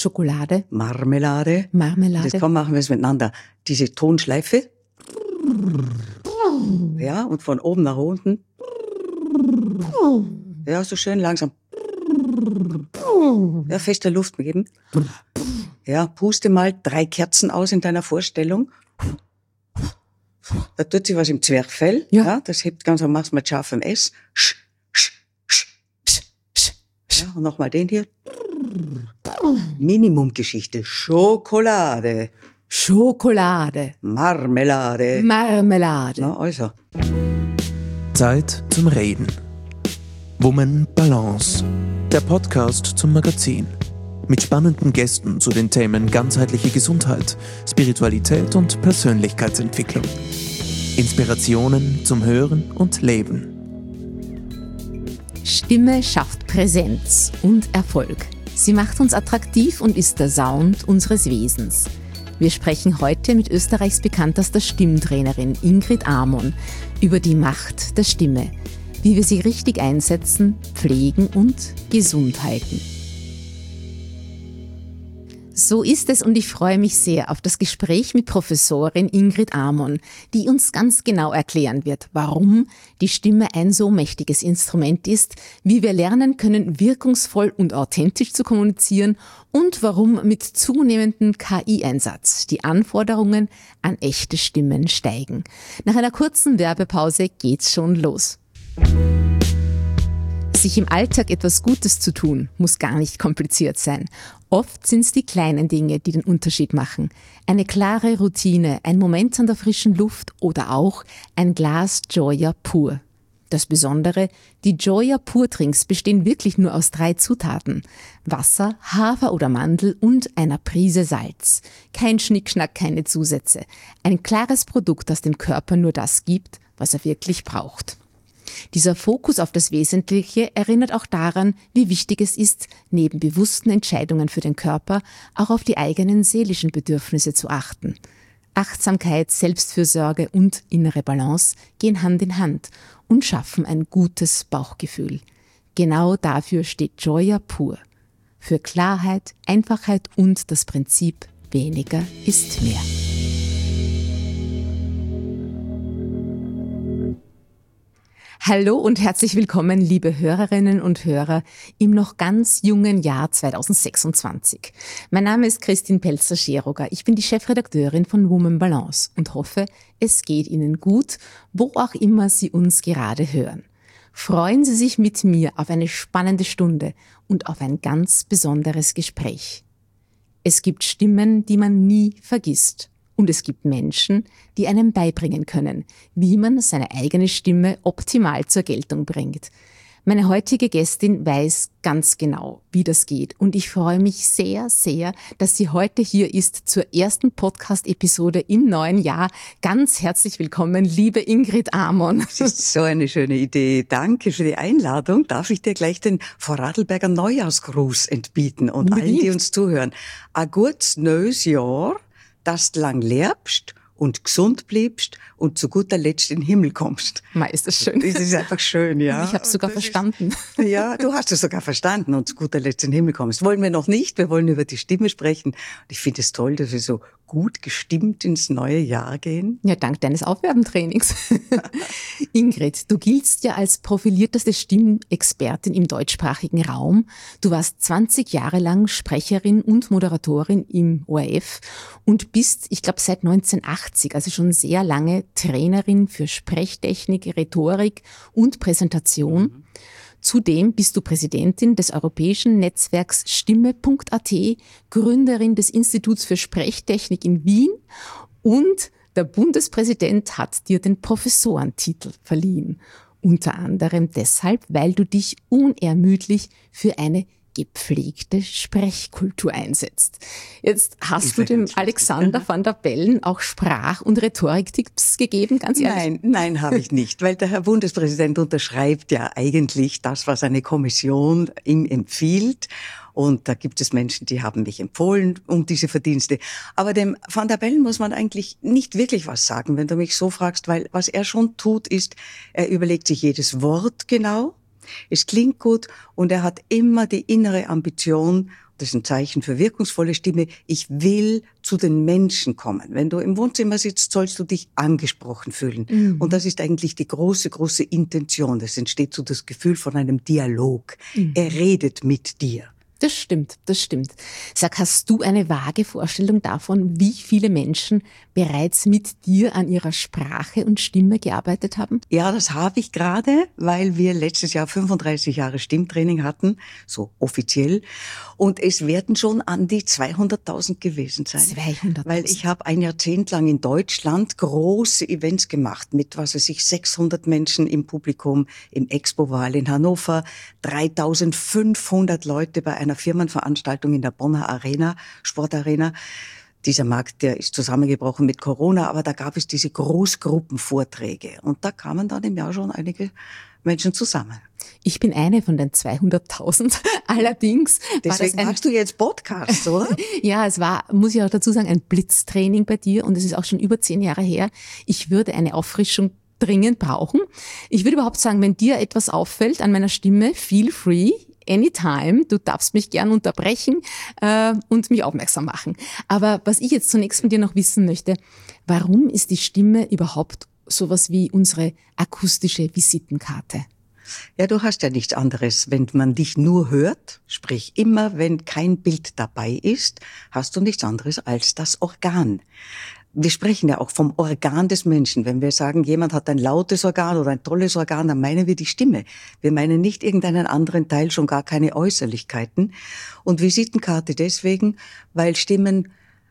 Schokolade, Marmelade. Marmelade. Das machen wir es miteinander. Diese Tonschleife. Ja, und von oben nach unten. Ja, so schön langsam. Ja, feste Luft geben. Ja, puste mal 3 Kerzen aus in deiner Vorstellung. Da tut sich was im Zwerchfell. Ja, das hebt ganz und machst mit scharfem S. Ja, und nochmal den hier. Minimumgeschichte. Schokolade. Schokolade, Marmelade. Marmelade. Na, also. Zeit zum Reden. Woman Balance. Der Podcast zum Magazin. Mit spannenden Gästen zu den Themen ganzheitliche Gesundheit, Spiritualität und Persönlichkeitsentwicklung. Inspirationen zum Hören und Leben. Stimme schafft Präsenz und Erfolg. Sie macht uns attraktiv und ist der Sound unseres Wesens. Wir sprechen heute mit Österreichs bekanntester Stimmtrainerin Ingrid Amon über die Macht der Stimme, wie wir sie richtig einsetzen, pflegen und gesund halten. So ist es und ich freue mich sehr auf das Gespräch mit Professorin Ingrid Amon, die uns ganz genau erklären wird, warum die Stimme ein so mächtiges Instrument ist, wie wir lernen können, wirkungsvoll und authentisch zu kommunizieren und warum mit zunehmendem KI-Einsatz die Anforderungen an echte Stimmen steigen. Nach einer kurzen Werbepause geht's schon los. Sich im Alltag etwas Gutes zu tun, muss gar nicht kompliziert sein. Oft sind es die kleinen Dinge, die den Unterschied machen. Eine klare Routine, ein Moment an der frischen Luft oder auch ein Glas Gioia Pur. Das Besondere, die Gioia Pur Drinks bestehen wirklich nur aus 3 Zutaten. Wasser, Hafer oder Mandel und einer Prise Salz. Kein Schnickschnack, keine Zusätze. Ein klares Produkt, das dem Körper nur das gibt, was er wirklich braucht. Dieser Fokus auf das Wesentliche erinnert auch daran, wie wichtig es ist, neben bewussten Entscheidungen für den Körper auch auf die eigenen seelischen Bedürfnisse zu achten. Achtsamkeit, Selbstfürsorge und innere Balance gehen Hand in Hand und schaffen ein gutes Bauchgefühl. Genau dafür steht Gioia Pur. Für Klarheit, Einfachheit und das Prinzip weniger ist mehr. Hallo und herzlich willkommen, liebe Hörerinnen und Hörer, im noch ganz jungen Jahr 2026. Mein Name ist Christine Pelzer-Scheroger. Ich bin die Chefredakteurin von Woman Balance und hoffe, es geht Ihnen gut, wo auch immer Sie uns gerade hören. Freuen Sie sich mit mir auf eine spannende Stunde und auf ein ganz besonderes Gespräch. Es gibt Stimmen, die man nie vergisst. Und es gibt Menschen, die einem beibringen können, wie man seine eigene Stimme optimal zur Geltung bringt. Meine heutige Gästin weiß ganz genau, wie das geht. Und ich freue mich sehr, sehr, dass sie heute hier ist zur ersten Podcast-Episode im neuen Jahr. Ganz herzlich willkommen, liebe Ingrid Amon. Das ist so eine schöne Idee. Danke für die Einladung. Darf ich dir gleich den Vorarlberger Neujahrsgruß entbieten und allen, die uns zuhören. A gutes neues Jahr, dass du lang lebst und gesund bleibst und zu guter Letzt in den Himmel kommst. Ist das schön. Das ist einfach schön, ja. Ich habe es sogar verstanden. Ja, du hast es sogar verstanden und zu guter Letzt in den Himmel kommst. Wollen wir noch nicht. Wir wollen über die Stimme sprechen. Und ich finde es toll, dass wir so gut gestimmt ins neue Jahr gehen. Ja, dank deines Aufwärmtrainings. Ingrid, du giltst ja als profilierteste Stimmexpertin im deutschsprachigen Raum. Du warst 20 Jahre lang Sprecherin und Moderatorin im ORF und bist, ich glaube, seit 1980, also schon sehr lange Trainerin für Sprechtechnik, Rhetorik und Präsentation. Zudem bist du Präsidentin des europäischen Netzwerks Stimme.at, Gründerin des Instituts für Sprechtechnik in Wien und der Bundespräsident hat dir den Professorentitel verliehen. Unter anderem deshalb, weil du dich unermüdlich für eine gepflegte Sprechkultur einsetzt. Jetzt hast du dem Alexander van der Bellen auch Sprach- und Rhetoriktipps gegeben, ganz ehrlich? Nein, habe ich nicht, weil der Herr Bundespräsident unterschreibt ja eigentlich das, was eine Kommission ihm empfiehlt. Und da gibt es Menschen, die haben mich empfohlen um diese Verdienste. Aber dem Van der Bellen muss man eigentlich nicht wirklich was sagen, wenn du mich so fragst, weil was er schon tut, ist, er überlegt sich jedes Wort genau. Es klingt gut und er hat immer die innere Ambition, das ist ein Zeichen für wirkungsvolle Stimme, ich will zu den Menschen kommen. Wenn du im Wohnzimmer sitzt, sollst du dich angesprochen fühlen. Mhm. Und das ist eigentlich die große, große Intention. Es entsteht so das Gefühl von einem Dialog. Mhm. Er redet mit dir. Das stimmt, das stimmt. Sag, hast du eine vage Vorstellung davon, wie viele Menschen bereits mit dir an ihrer Sprache und Stimme gearbeitet haben? Ja, das habe ich gerade, weil wir letztes Jahr 35 Jahre Stimmtraining hatten, so offiziell. Und es werden schon an die 200.000 gewesen sein. 200.000. Weil ich habe ein Jahrzehnt lang in Deutschland große Events gemacht mit, 600 Menschen im Publikum, im Expo-Wahl in Hannover, 3.500 Leute bei einer Firmenveranstaltung in der Bonner Arena, Sportarena. Dieser Markt, der ist zusammengebrochen mit Corona, aber da gab es diese Großgruppenvorträge. Und da kamen dann im Jahr schon einige Menschen zusammen. Ich bin eine von den 200.000. Allerdings deswegen machst du jetzt Podcasts, oder? Ja, es war, muss ich auch dazu sagen, ein Blitztraining bei dir und es ist auch schon über 10 Jahre her. Ich würde eine Auffrischung dringend brauchen. Ich würde überhaupt sagen, wenn dir etwas auffällt an meiner Stimme, feel free. Anytime, du darfst mich gern unterbrechen und mich aufmerksam machen. Aber was ich jetzt zunächst von dir noch wissen möchte, warum ist die Stimme überhaupt sowas wie unsere akustische Visitenkarte? Ja, du hast ja nichts anderes. Wenn man dich nur hört, sprich immer, wenn kein Bild dabei ist, hast du nichts anderes als das Organ. Wir sprechen ja auch vom Organ des Menschen. Wenn wir sagen, jemand hat ein lautes Organ oder ein tolles Organ, dann meinen wir die Stimme. Wir meinen nicht irgendeinen anderen Teil, schon gar keine Äußerlichkeiten. Und Visitenkarte deswegen, weil Stimmen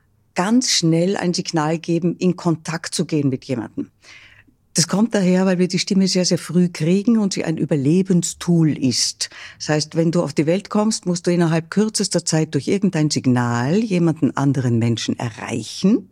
ganz schnell ein Signal geben, in Kontakt zu gehen mit jemandem. Das kommt daher, weil wir die Stimme sehr, sehr früh kriegen und sie ein Überlebenstool ist. Das heißt, wenn du auf die Welt kommst, musst du innerhalb kürzester Zeit durch irgendein Signal jemanden anderen Menschen erreichen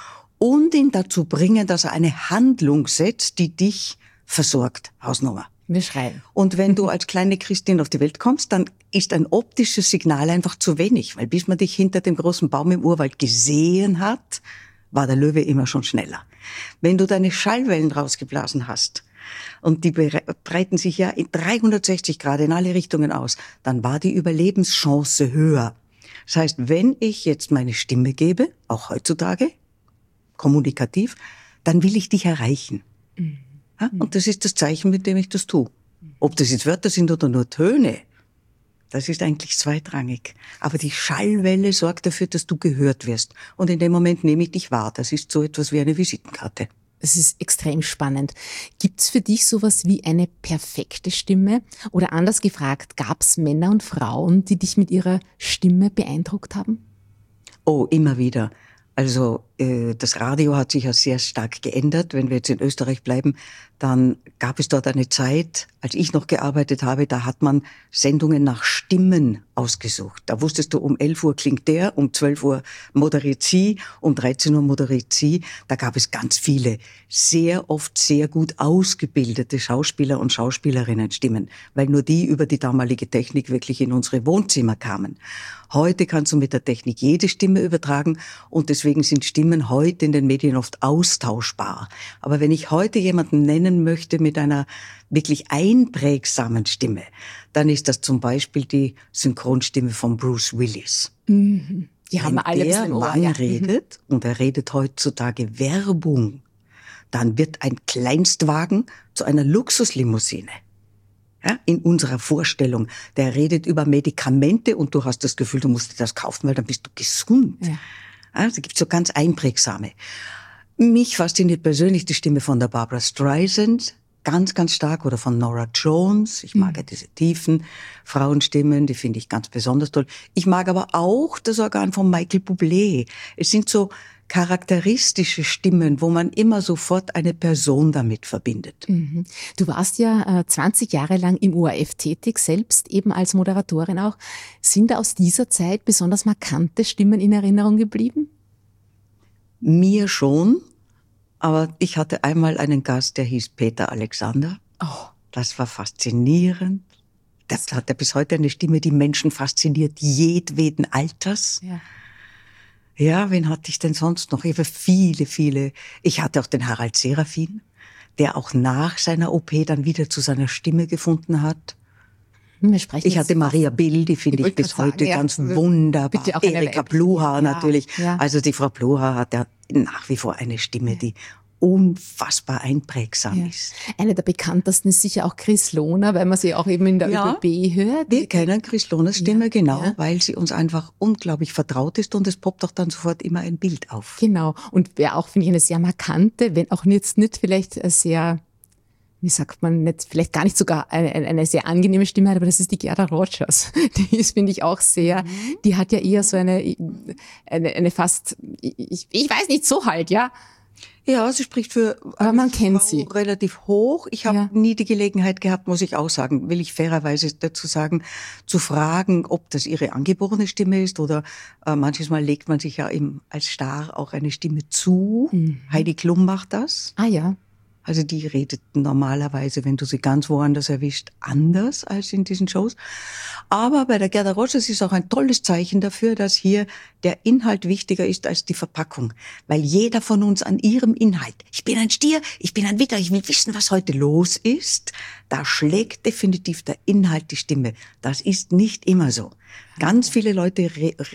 und ihn dazu bringen, dass er eine Handlung setzt, die dich versorgt. Hausnummer. Wir schreien. Und wenn du als kleine Christin auf die Welt kommst, dann ist ein optisches Signal einfach zu wenig, weil bis man dich hinter dem großen Baum im Urwald gesehen hat, war der Löwe immer schon schneller. Wenn du deine Schallwellen rausgeblasen hast und die breiten sich ja in 360 Grad in alle Richtungen aus, dann war die Überlebenschance höher. Das heißt, wenn ich jetzt meine Stimme gebe, auch heutzutage, kommunikativ, dann will ich dich erreichen. Ja? Und das ist das Zeichen, mit dem ich das tue. Ob das jetzt Wörter sind oder nur Töne, das ist eigentlich zweitrangig. Aber die Schallwelle sorgt dafür, dass du gehört wirst. Und in dem Moment nehme ich dich wahr. Das ist so etwas wie eine Visitenkarte. Es ist extrem spannend. Gibt's für dich sowas wie eine perfekte Stimme? Oder anders gefragt, gab's Männer und Frauen, die dich mit ihrer Stimme beeindruckt haben? Oh, immer wieder. Also das Radio hat sich ja sehr stark geändert. Wenn wir jetzt in Österreich bleiben, dann gab es dort eine Zeit, als ich noch gearbeitet habe, da hat man Sendungen nach Stimmen ausgesucht. Da wusstest du, um 11 Uhr klingt der, um 12 Uhr moderiert sie, um 13 Uhr moderiert sie. Da gab es ganz viele, sehr oft sehr gut ausgebildete Schauspieler und Schauspielerinnen-Stimmen, weil nur die über die damalige Technik wirklich in unsere Wohnzimmer kamen. Heute kannst du mit der Technik jede Stimme übertragen und deswegen sind Stimmen heute in den Medien oft austauschbar. Aber wenn ich heute jemanden nennen möchte mit einer wirklich einprägsamen Stimme, dann ist das zum Beispiel die Synchronstimme von Bruce Willis. Mhm. Die haben wir alle wenn der im Ohr, Mann ja. redet, und er redet heutzutage Werbung, dann wird ein Kleinstwagen zu einer Luxuslimousine. Ja, in unserer Vorstellung. Der redet über Medikamente und du hast das Gefühl, du musst dir das kaufen, weil dann bist du gesund. Ja. Also gibt es so ganz einprägsame. Mich fasziniert persönlich die Stimme von der Barbra Streisand, ganz, ganz stark, oder von Norah Jones. Ich mag ja diese tiefen Frauenstimmen, die finde ich ganz besonders toll. Ich mag aber auch das Organ von Michael Bublé. Es sind so charakteristische Stimmen, wo man immer sofort eine Person damit verbindet. Mhm. Du warst ja 20 Jahre lang im ORF tätig, selbst eben als Moderatorin auch. Sind da aus dieser Zeit besonders markante Stimmen in Erinnerung geblieben? Mir schon, aber ich hatte einmal einen Gast, der hieß Peter Alexander. Oh. Das war faszinierend. Der hat ja bis heute eine Stimme, die Menschen fasziniert, jedweden Alters. Ja. Ja, wen hatte ich denn sonst noch? Ich habe viele. Ich hatte auch den Harald Serafin, der auch nach seiner OP dann wieder zu seiner Stimme gefunden hat. Wir sprechen Ich hatte Maria Bill, die finde ich bis heute ganz wunderbar. Bitte auch Erika Pluhar natürlich. Ja. Also die Frau Pluhar hat ja nach wie vor eine Stimme, die unfassbar einprägsam ist. Eine der bekanntesten ist sicher auch Chris Lohner, weil man sie auch eben in der ÖBB hört. Wir kennen Chris Lohners Stimme, weil sie uns einfach unglaublich vertraut ist und es poppt auch dann sofort immer ein Bild auf. Genau. Und wer auch, finde ich, eine sehr markante, wenn auch jetzt nicht vielleicht sehr, wie sagt man, nicht, vielleicht gar nicht sogar eine sehr angenehme Stimme hat, aber das ist die Gerda Rogers. Die ist, finde ich, auch sehr, die hat ja eher so eine fast, ich weiß nicht, so halt, ja. Ja, sie spricht für aber man kennt sie relativ hoch. Ich habe nie die Gelegenheit gehabt, muss ich auch sagen, will ich fairerweise dazu sagen, zu fragen, ob das ihre angeborene Stimme ist oder manches Mal legt man sich ja eben als Star auch eine Stimme zu. Heidi Klum macht das. Ah ja. Also die redet normalerweise, wenn du sie ganz woanders erwischt, anders als in diesen Shows. Aber bei der Gerda Rogers ist auch ein tolles Zeichen dafür, dass hier der Inhalt wichtiger ist als die Verpackung. Weil jeder von uns an ihrem Inhalt, ich bin ein Stier, ich bin ein Widder, ich will wissen, was heute los ist, da schlägt definitiv der Inhalt die Stimme. Das ist nicht immer so. Ganz viele Leute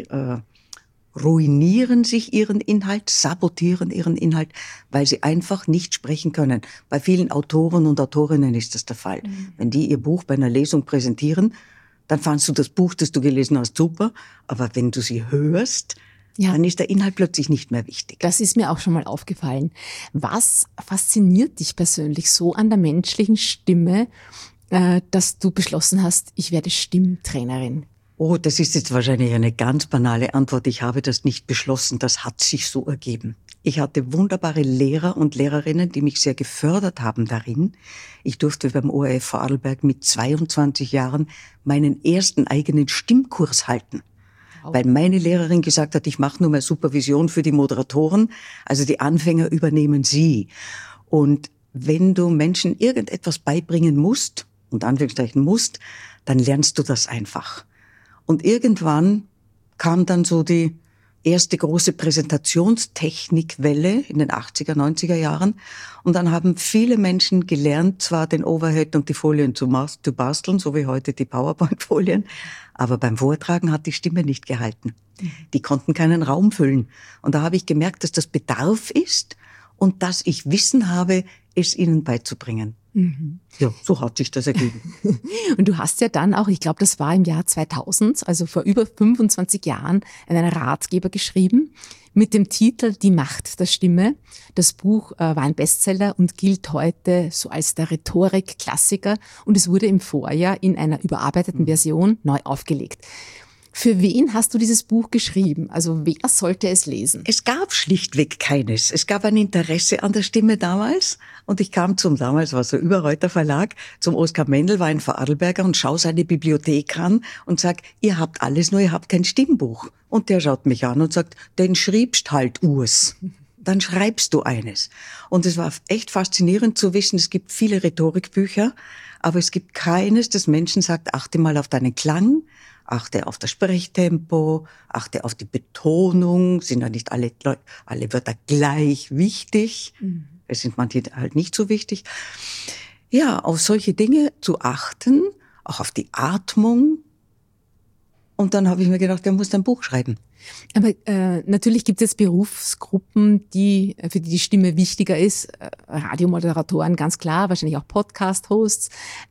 ruinieren sich ihren Inhalt, sabotieren ihren Inhalt, weil sie einfach nicht sprechen können. Bei vielen Autoren und Autorinnen ist das der Fall. Wenn die ihr Buch bei einer Lesung präsentieren, dann fandst du das Buch, das du gelesen hast, super, aber wenn du sie hörst, dann ist der Inhalt plötzlich nicht mehr wichtig. Das ist mir auch schon mal aufgefallen. Was fasziniert dich persönlich so an der menschlichen Stimme, dass du beschlossen hast, ich werde Stimmtrainerin? Oh, das ist jetzt wahrscheinlich eine ganz banale Antwort. Ich habe das nicht beschlossen, das hat sich so ergeben. Ich hatte wunderbare Lehrer und Lehrerinnen, die mich sehr gefördert haben darin. Ich durfte beim ORF Vorarlberg mit 22 Jahren meinen ersten eigenen Stimmkurs halten. Weil meine Lehrerin gesagt hat, ich mache nur mehr Supervision für die Moderatoren, also die Anfänger übernehmen sie. Und wenn du Menschen irgendetwas beibringen musst, unter Anführungszeichen musst, dann lernst du das einfach. Und irgendwann kam dann so die erste große Präsentationstechnikwelle in den 80er, 90er Jahren. Und dann haben viele Menschen gelernt, zwar den Overhead und die Folien zu basteln, so wie heute die PowerPoint-Folien, aber beim Vortragen hat die Stimme nicht gehalten. Die konnten keinen Raum füllen. Und da habe ich gemerkt, dass das Bedarf ist und dass ich Wissen habe, es ihnen beizubringen. Ja, so hat sich das ergeben. Und du hast ja dann auch, ich glaube, das war im Jahr 2000, also vor über 25 Jahren, einen Ratgeber geschrieben mit dem Titel Die Macht der Stimme. Das Buch war ein Bestseller und gilt heute so als der Rhetorik-Klassiker und es wurde im Vorjahr in einer überarbeiteten Version neu aufgelegt. Für wen hast du dieses Buch geschrieben? Also wer sollte es lesen? Es gab schlichtweg keines. Es gab ein Interesse an der Stimme damals und ich kam damals war es der Überreuter Verlag, zum Oskar Mendel, war ein Vorarlberger und schaue seine Bibliothek an und sag, ihr habt alles, nur ihr habt kein Stimmbuch. Und der schaut mich an und sagt, den schriebst halt Urs. Dann schreibst du eines. Und es war echt faszinierend zu wissen, es gibt viele Rhetorikbücher, aber es gibt keines, das Menschen sagt, achte mal auf deinen Klang, achte auf das Sprechtempo, achte auf die Betonung, sind ja nicht alle Wörter gleich wichtig, es sind manche halt nicht so wichtig. Ja, auf solche Dinge zu achten, auch auf die Atmung. Und dann habe ich mir gedacht, der muss ein Buch schreiben. Aber natürlich gibt es jetzt Berufsgruppen, für die die Stimme wichtiger ist. Radiomoderatoren, ganz klar, wahrscheinlich auch Podcast-Hosts.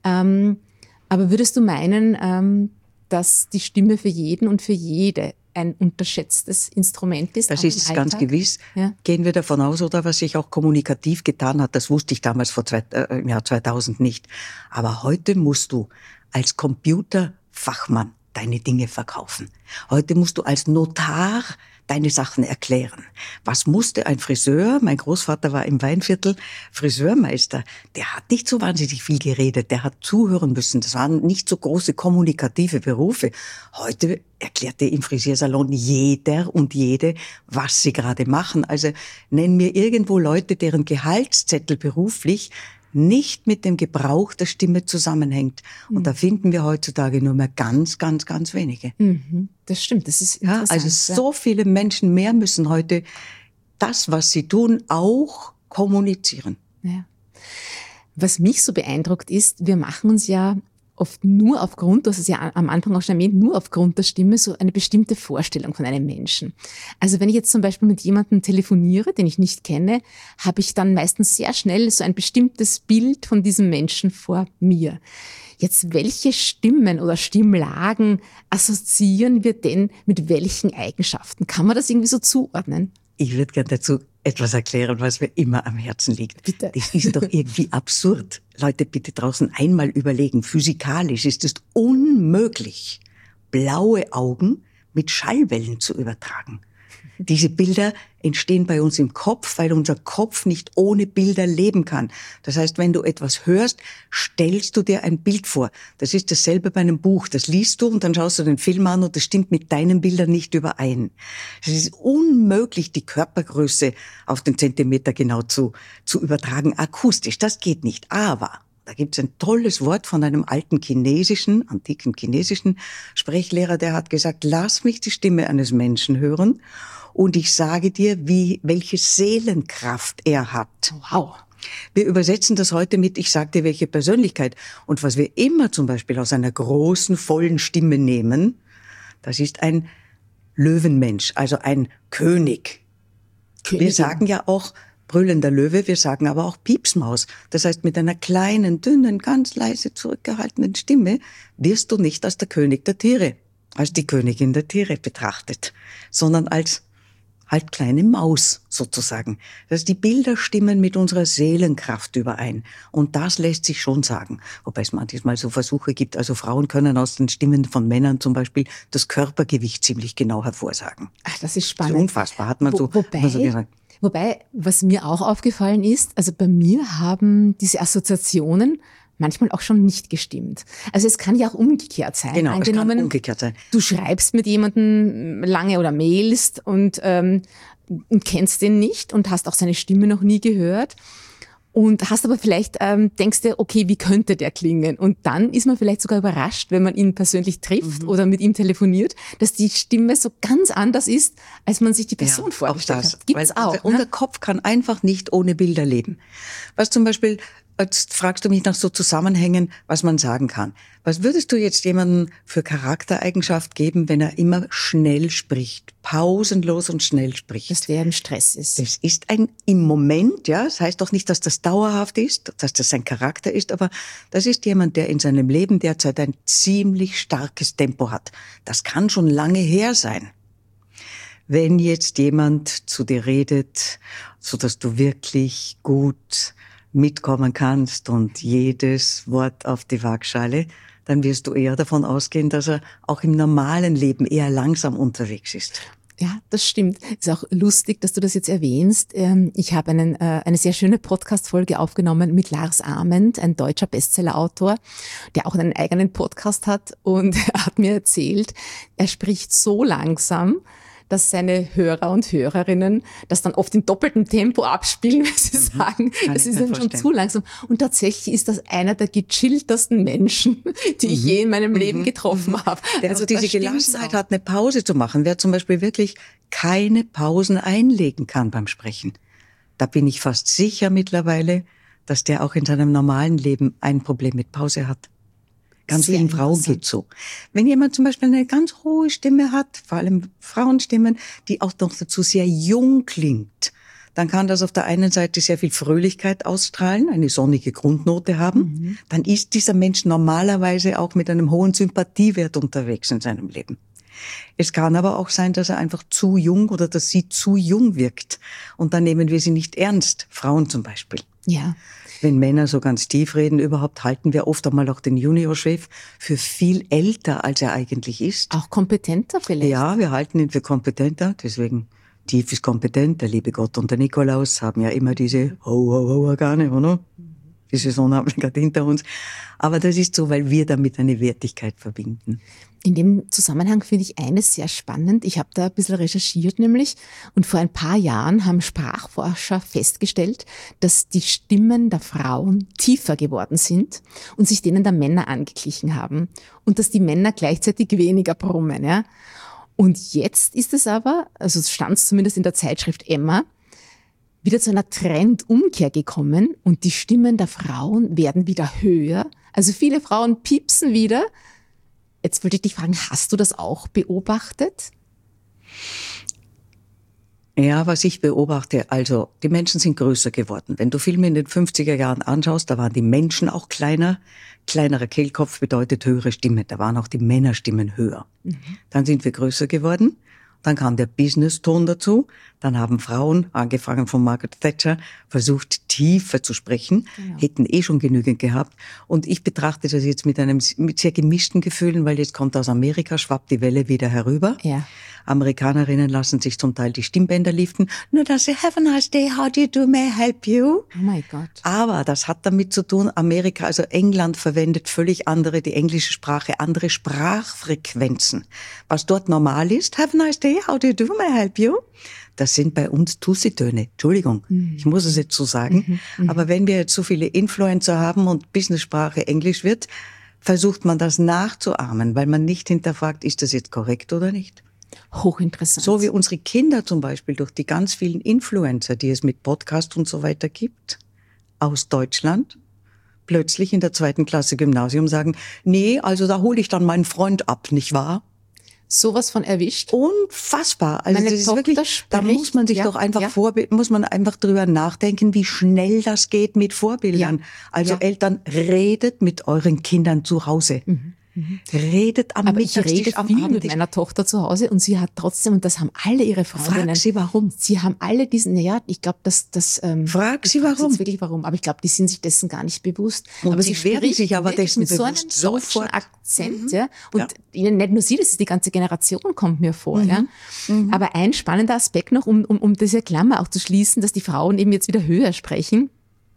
Aber würdest du meinen, dass die Stimme für jeden und für jede ein unterschätztes Instrument ist? Das ist es ganz gewiss. Ja. Gehen wir davon aus, oder was sich auch kommunikativ getan hat, das wusste ich damals im Jahr 2000 nicht. Aber heute musst du als Computerfachmann deine Dinge verkaufen. Heute musst du als Notar deine Sachen erklären. Was musste ein Friseur, mein Großvater war im Weinviertel Friseurmeister, der hat nicht so wahnsinnig viel geredet, der hat zuhören müssen, das waren nicht so große kommunikative Berufe. Heute erklärt dir im Frisiersalon jeder und jede, was sie gerade machen. Also nenn mir irgendwo Leute, deren Gehaltszettel beruflich nicht mit dem Gebrauch der Stimme zusammenhängt. Und da finden wir heutzutage nur mehr ganz, ganz, ganz wenige. Das stimmt, das ist interessant. Also so viele Menschen mehr müssen heute das, was sie tun, auch kommunizieren. Ja. Was mich so beeindruckt ist, wir machen uns ja oft nur aufgrund, du hast es ja am Anfang auch schon erwähnt, nur aufgrund der Stimme so eine bestimmte Vorstellung von einem Menschen. Also wenn ich jetzt zum Beispiel mit jemandem telefoniere, den ich nicht kenne, habe ich dann meistens sehr schnell so ein bestimmtes Bild von diesem Menschen vor mir. Jetzt, welche Stimmen oder Stimmlagen assoziieren wir denn mit welchen Eigenschaften? Kann man das irgendwie so zuordnen? Ich würde gerne dazu etwas erklären, was mir immer am Herzen liegt. Bitte. Das ist doch irgendwie absurd. Leute, bitte draußen einmal überlegen. Physikalisch ist es unmöglich, blaue Augen mit Schallwellen zu übertragen. Diese Bilder entstehen bei uns im Kopf, weil unser Kopf nicht ohne Bilder leben kann. Das heißt, wenn du etwas hörst, stellst du dir ein Bild vor. Das ist dasselbe bei einem Buch. Das liest du und dann schaust du den Film an und das stimmt mit deinen Bildern nicht überein. Es ist unmöglich, die Körpergröße auf den Zentimeter genau zu übertragen, akustisch. Das geht nicht. Aber da gibt es ein tolles Wort von einem antiken chinesischen Sprechlehrer, der hat gesagt, lass mich die Stimme eines Menschen hören und ich sage dir, welche Seelenkraft er hat. Wow. Wir übersetzen das heute mit, ich sage dir, welche Persönlichkeit. Und was wir immer zum Beispiel aus einer großen, vollen Stimme nehmen, das ist ein Löwenmensch, also ein König. Wir sagen ja auch brüllender Löwe, wir sagen aber auch Piepsmaus. Das heißt, mit einer kleinen, dünnen, ganz leise zurückgehaltenen Stimme wirst du nicht als der König der Tiere, als die Königin der Tiere betrachtet, sondern als halt kleine Maus sozusagen. Also die Bilder stimmen mit unserer Seelenkraft überein. Und das lässt sich schon sagen. Wobei es manchmal so Versuche gibt, also Frauen können aus den Stimmen von Männern zum Beispiel das Körpergewicht ziemlich genau hervorsagen. Ach, das ist spannend. Das ist unfassbar, hat man so gesagt. Wobei, was mir auch aufgefallen ist, also bei mir haben diese Assoziationen manchmal auch schon nicht gestimmt. Also es kann ja auch umgekehrt sein. Genau, es kann umgekehrt sein. Du schreibst mit jemandem lange oder mailst und kennst den nicht und hast auch seine Stimme noch nie gehört. Und hast aber vielleicht, denkst du, okay, wie könnte der klingen? Und dann ist man vielleicht sogar überrascht, wenn man ihn persönlich trifft oder mit ihm telefoniert, dass die Stimme so ganz anders ist, als man sich die Person vorgestellt hat. Gibt's auch. Unser Kopf kann einfach nicht ohne Bilder leben. Was zum Beispiel, jetzt fragst du mich nach so Zusammenhängen, was man sagen kann. Was würdest du jetzt jemandem für Charaktereigenschaft geben, wenn er immer schnell spricht, pausenlos und schnell spricht? Dass der im Stress ist. Das ist im Moment, ja, das heißt doch nicht, dass das dauerhaft ist, dass das sein Charakter ist, aber das ist jemand, der in seinem Leben derzeit ein ziemlich starkes Tempo hat. Das kann schon lange her sein. Wenn jetzt jemand zu dir redet, so dass du wirklich gut mitkommen kannst und jedes Wort auf die Waagschale, dann wirst du eher davon ausgehen, dass er auch im normalen Leben eher langsam unterwegs ist. Ja, das stimmt. Ist auch lustig, dass du das jetzt erwähnst. Ich habe eine sehr schöne Podcast-Folge aufgenommen mit Lars Ament, ein deutscher Bestseller-Autor, der auch einen eigenen Podcast hat, und er hat mir erzählt, er spricht so langsam, dass seine Hörer und Hörerinnen das dann oft in doppeltem Tempo abspielen, weil sie sagen, das ist dann schon zu langsam. Und tatsächlich ist das einer der gechilltesten Menschen, die ich je in meinem Leben getroffen habe. Also diese Gelassenheit hat, eine Pause zu machen. Wer zum Beispiel wirklich keine Pausen einlegen kann beim Sprechen, da bin ich fast sicher mittlerweile, dass der auch in seinem normalen Leben ein Problem mit Pause hat. Ganz vielen Frauen geht's so. Wenn jemand zum Beispiel eine ganz hohe Stimme hat, vor allem Frauenstimmen, die auch noch dazu sehr jung klingt, dann kann das auf der einen Seite sehr viel Fröhlichkeit ausstrahlen, eine sonnige Grundnote haben. Dann ist dieser Mensch normalerweise auch mit einem hohen Sympathiewert unterwegs in seinem Leben. Es kann aber auch sein, dass er einfach zu jung oder dass sie zu jung wirkt. Und dann nehmen wir sie nicht ernst. Frauen zum Beispiel. Ja. Wenn Männer so ganz tief reden, überhaupt halten wir oft einmal auch den Juniorchef für viel älter, als er eigentlich ist. Auch kompetenter vielleicht. Ja, wir halten ihn für kompetenter, deswegen tief ist kompetent. Der liebe Gott und der Nikolaus haben ja immer diese Ho-Ho-Ho-Organe, oder? Diese Sonne haben wir gerade hinter uns. Aber das ist so, weil wir damit eine Wertigkeit verbinden. In dem Zusammenhang finde ich eines sehr spannend. Ich habe da ein bisschen recherchiert nämlich, und vor ein paar Jahren haben Sprachforscher festgestellt, dass die Stimmen der Frauen tiefer geworden sind und sich denen der Männer angeglichen haben und dass die Männer gleichzeitig weniger brummen. Ja? Und jetzt ist es aber, also es stand zumindest in der Zeitschrift Emma, wieder zu einer Trendumkehr gekommen und die Stimmen der Frauen werden wieder höher Also viele Frauen piepsen wieder. Jetzt wollte ich dich fragen, hast du das auch beobachtet? Ja, was ich beobachte, also die Menschen sind größer geworden. Wenn du Filme in den 50er Jahren anschaust, da waren die Menschen auch kleiner. Kleinerer Kehlkopf bedeutet höhere Stimme. Da waren auch die Männerstimmen höher. Dann sind wir größer geworden. Dann kam der Business-Ton dazu. Dann haben Frauen, angefangen von Margaret Thatcher, versucht, tiefer zu sprechen, hätten schon genügend gehabt. Und ich betrachte das jetzt mit sehr gemischten Gefühlen, weil jetzt kommt aus Amerika, schwappt die Welle wieder herüber. Ja. Amerikanerinnen lassen sich zum Teil die Stimmbänder liften. Nur dass sie have a nice day, how do you do, may I help you? Oh mein Gott. Aber das hat damit zu tun, Amerika, also England verwendet völlig andere, die englische Sprache, andere Sprachfrequenzen. Was dort normal ist, have a nice day, how do you do, may I help you? Das sind bei uns Tussi-Töne. Entschuldigung, ich muss es jetzt so sagen. Aber wenn wir jetzt so viele Influencer haben und Business-Sprache Englisch wird, versucht man das nachzuahmen, weil man nicht hinterfragt, ist das jetzt korrekt oder nicht? Hochinteressant. So wie unsere Kinder zum Beispiel durch die ganz vielen Influencer, die es mit Podcast und so weiter gibt, aus Deutschland, plötzlich in der 2. Klasse Gymnasium sagen, nee, also da hole ich dann meinen Freund ab, nicht wahr? Sowas von erwischt. Unfassbar. Also Meine das ist Tochter wirklich, da muss man sich doch einfach muss man einfach drüber nachdenken, wie schnell das geht mit Vorbildern. Ja. Also Eltern, redet mit euren Kindern zu Hause. Redet am Aber ich Mittagstisch, rede am viel mit Abendtisch. meiner Tochter zu Hause und sie hat trotzdem, und das haben alle ihre Freundinnen. Frag sie, warum. Sie haben alle diesen, ich glaube, Frag sie, warum. jetzt wirklich warum, aber ich glaube, die sind sich dessen gar nicht bewusst. Und aber sie werden spricht sich aber wirklich dessen mit so einem bewusst, deutschen sofort. Akzent, ja. Und ihnen nicht nur sie, das ist die ganze Generation, kommt mir vor, ja. Aber ein spannender Aspekt noch, um diese Klammer auch zu schließen, dass die Frauen eben jetzt wieder höher sprechen.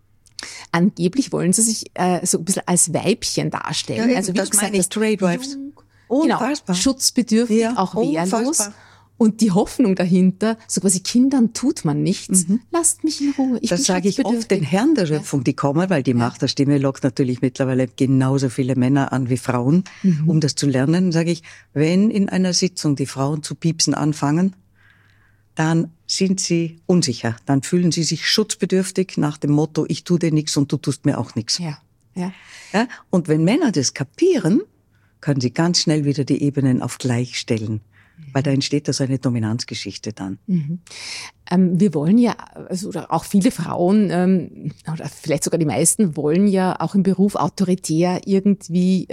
Angeblich wollen sie sich so ein bisschen als Weibchen darstellen. Ja, also wie das du gesagt meine ich, hast, Trade Wives. jung, Unfassbar. Genau, schutzbedürftig, Ja, auch wehrlos. unfassbar. Und die Hoffnung dahinter, so quasi Kindern tut man nichts, lasst mich in Ruhe. Das sage ich oft den Herren der Schöpfung, die kommen, weil die Macht der Stimme lockt natürlich mittlerweile genauso viele Männer an wie Frauen, um das zu lernen. Sage ich, wenn in einer Sitzung die Frauen zu piepsen anfangen, dann sind sie unsicher. Dann fühlen sie sich schutzbedürftig nach dem Motto, ich tue dir nichts und du tust mir auch nichts. Ja, ja. Ja? Und wenn Männer das kapieren, können sie ganz schnell wieder die Ebenen auf gleich stellen. Weil da entsteht da so eine Dominanzgeschichte dann. Wir wollen ja, also, oder auch viele Frauen, oder vielleicht sogar die meisten, wollen ja auch im Beruf autoritär irgendwie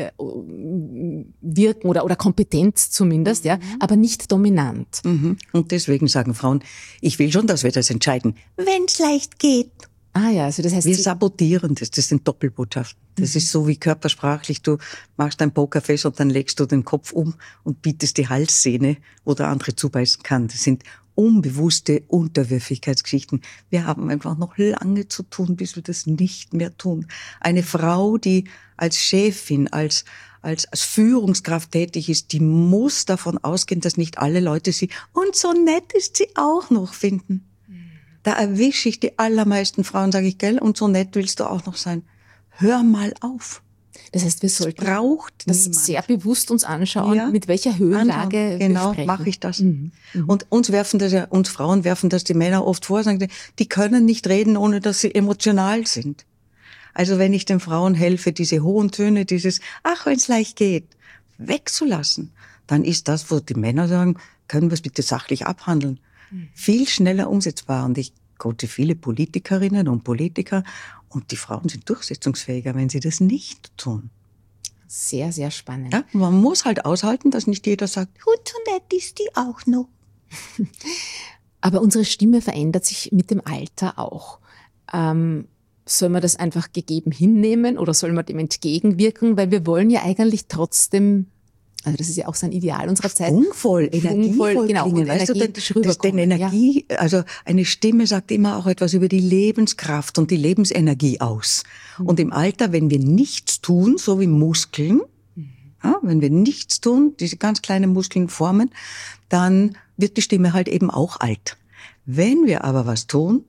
wirken oder kompetent zumindest, ja, aber nicht dominant. Und deswegen sagen Frauen, ich will schon, dass wir das entscheiden, wenn's leicht geht. Ah ja, also das heißt, Wir sabotieren das, das sind Doppelbotschaften. Das ist so wie körpersprachlich, du machst ein Pokerface und dann legst du den Kopf um und bietest die Halssehne, wo der andere zubeißen kann. Das sind unbewusste Unterwürfigkeitsgeschichten. Wir haben einfach noch lange zu tun, bis wir das nicht mehr tun. Eine Frau, die als Chefin, als Führungskraft tätig ist, die muss davon ausgehen, dass nicht alle Leute sie, und so nett ist sie auch noch, finden. Da erwische ich die allermeisten Frauen, sage ich, gell, und so nett willst du auch noch sein. Hör mal auf. das heißt, wir sollten Braucht das niemand. sehr bewusst uns anschauen, Ja. mit welcher Höhenlage Anschauen. Genau, wir sprechen. mache ich das. Und uns Frauen werfen das die Männer oft vor, sagen, die können nicht reden, ohne dass sie emotional sind. Also wenn ich den Frauen helfe, diese hohen Töne, dieses, ach, wenn's leicht geht, wegzulassen, dann ist das, wo die Männer sagen, können wir es bitte sachlich abhandeln, viel schneller umsetzbar. Und ich coache viele Politikerinnen und Politiker und die Frauen sind durchsetzungsfähiger, wenn sie das nicht tun. Sehr, sehr spannend. Ja, man muss halt aushalten, dass nicht jeder sagt, und so nett ist die auch noch. Aber unsere Stimme verändert sich mit dem Alter auch. Soll man das einfach gegeben hinnehmen oder soll man dem entgegenwirken? Weil wir wollen ja eigentlich trotzdem, also das ist ja auch so ein Ideal unserer Zeit. Schwungvoll, energievoll genau, klingen, und weißt du, energetisch denn rüberkommen, Energie, also eine Stimme sagt immer auch etwas über die Lebenskraft und die Lebensenergie aus. Und im Alter, wenn wir nichts tun, so wie Muskeln, ja, wenn wir nichts tun, diese ganz kleinen Muskeln formen, dann wird die Stimme halt eben auch alt. Wenn wir aber was tun,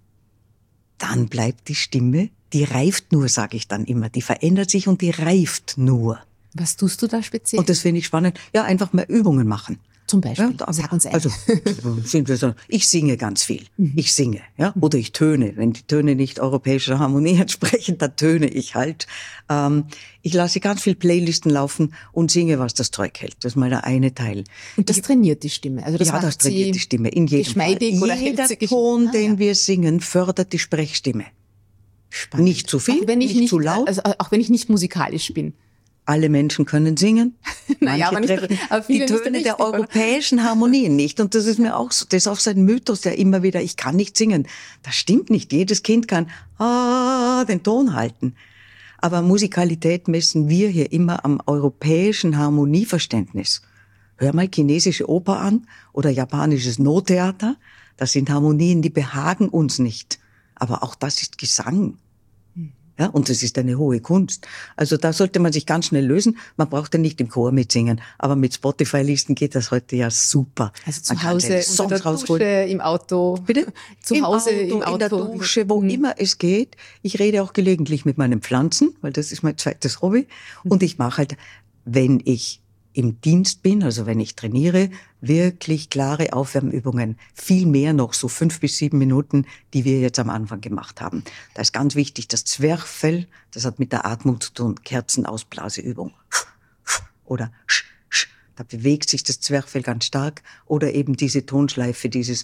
dann bleibt die Stimme, die reift nur, sage ich dann immer, die verändert sich und die reift nur. Was tust du da speziell? Und das finde ich spannend. Ja, einfach mal Übungen machen. Zum Beispiel, Ja, sag uns eine. also sind wir so, ich singe ganz viel. Ich singe, ja, oder ich töne. Wenn die Töne nicht europäischer Harmonie entsprechen, dann töne ich halt. Ich lasse ganz viel Playlisten laufen und singe, was das Zeug hält. Das ist mal der eine Teil. Und das trainiert die Stimme. Also das Ja, macht das trainiert sie die Stimme in jedem geschmeidig Fall. oder Jeder hält sie Ton, den ja. wir singen, fördert die Sprechstimme. Spannend. Nicht zu viel, auch wenn ich nicht zu laut. Also auch wenn ich nicht musikalisch bin. Alle Menschen können singen. Naja, aber Manche nicht- treffen aber die viele nicht Töne richtig, der oder? europäischen Harmonien nicht. Und das ist mir auch so, das ist auch so ein Mythos, der immer wieder, ich kann nicht singen. Das stimmt nicht. Jedes Kind kann den Ton halten. Aber Musikalität messen wir hier immer am europäischen Harmonieverständnis. Hör mal chinesische Oper an oder japanisches No-Theater. Das sind Harmonien, die behagen uns nicht. Aber auch das ist Gesang. Ja, und das ist eine hohe Kunst. Also da sollte man sich ganz schnell lösen. Man braucht ja nicht im Chor mitsingen, aber mit Spotify-Listen geht das heute ja super. Also Man zu kann seine Hause, unter Songs der rausholen. Dusche, im Auto. Bitte? Zu Hause, im Auto. in der Dusche, wo immer es geht. Ich rede auch gelegentlich mit meinen Pflanzen, weil das ist mein zweites Hobby. Und ich mache halt, wenn ich im Dienst bin, also wenn ich trainiere, wirklich klare Aufwärmübungen. Viel mehr noch, so 5 bis 7 Minuten, die wir jetzt am Anfang gemacht haben. Da ist ganz wichtig, das Zwerchfell, das hat mit der Atmung zu tun, Kerzenausblaseübung. Oder da bewegt sich das Zwerchfell ganz stark. Oder eben diese Tonschleife, dieses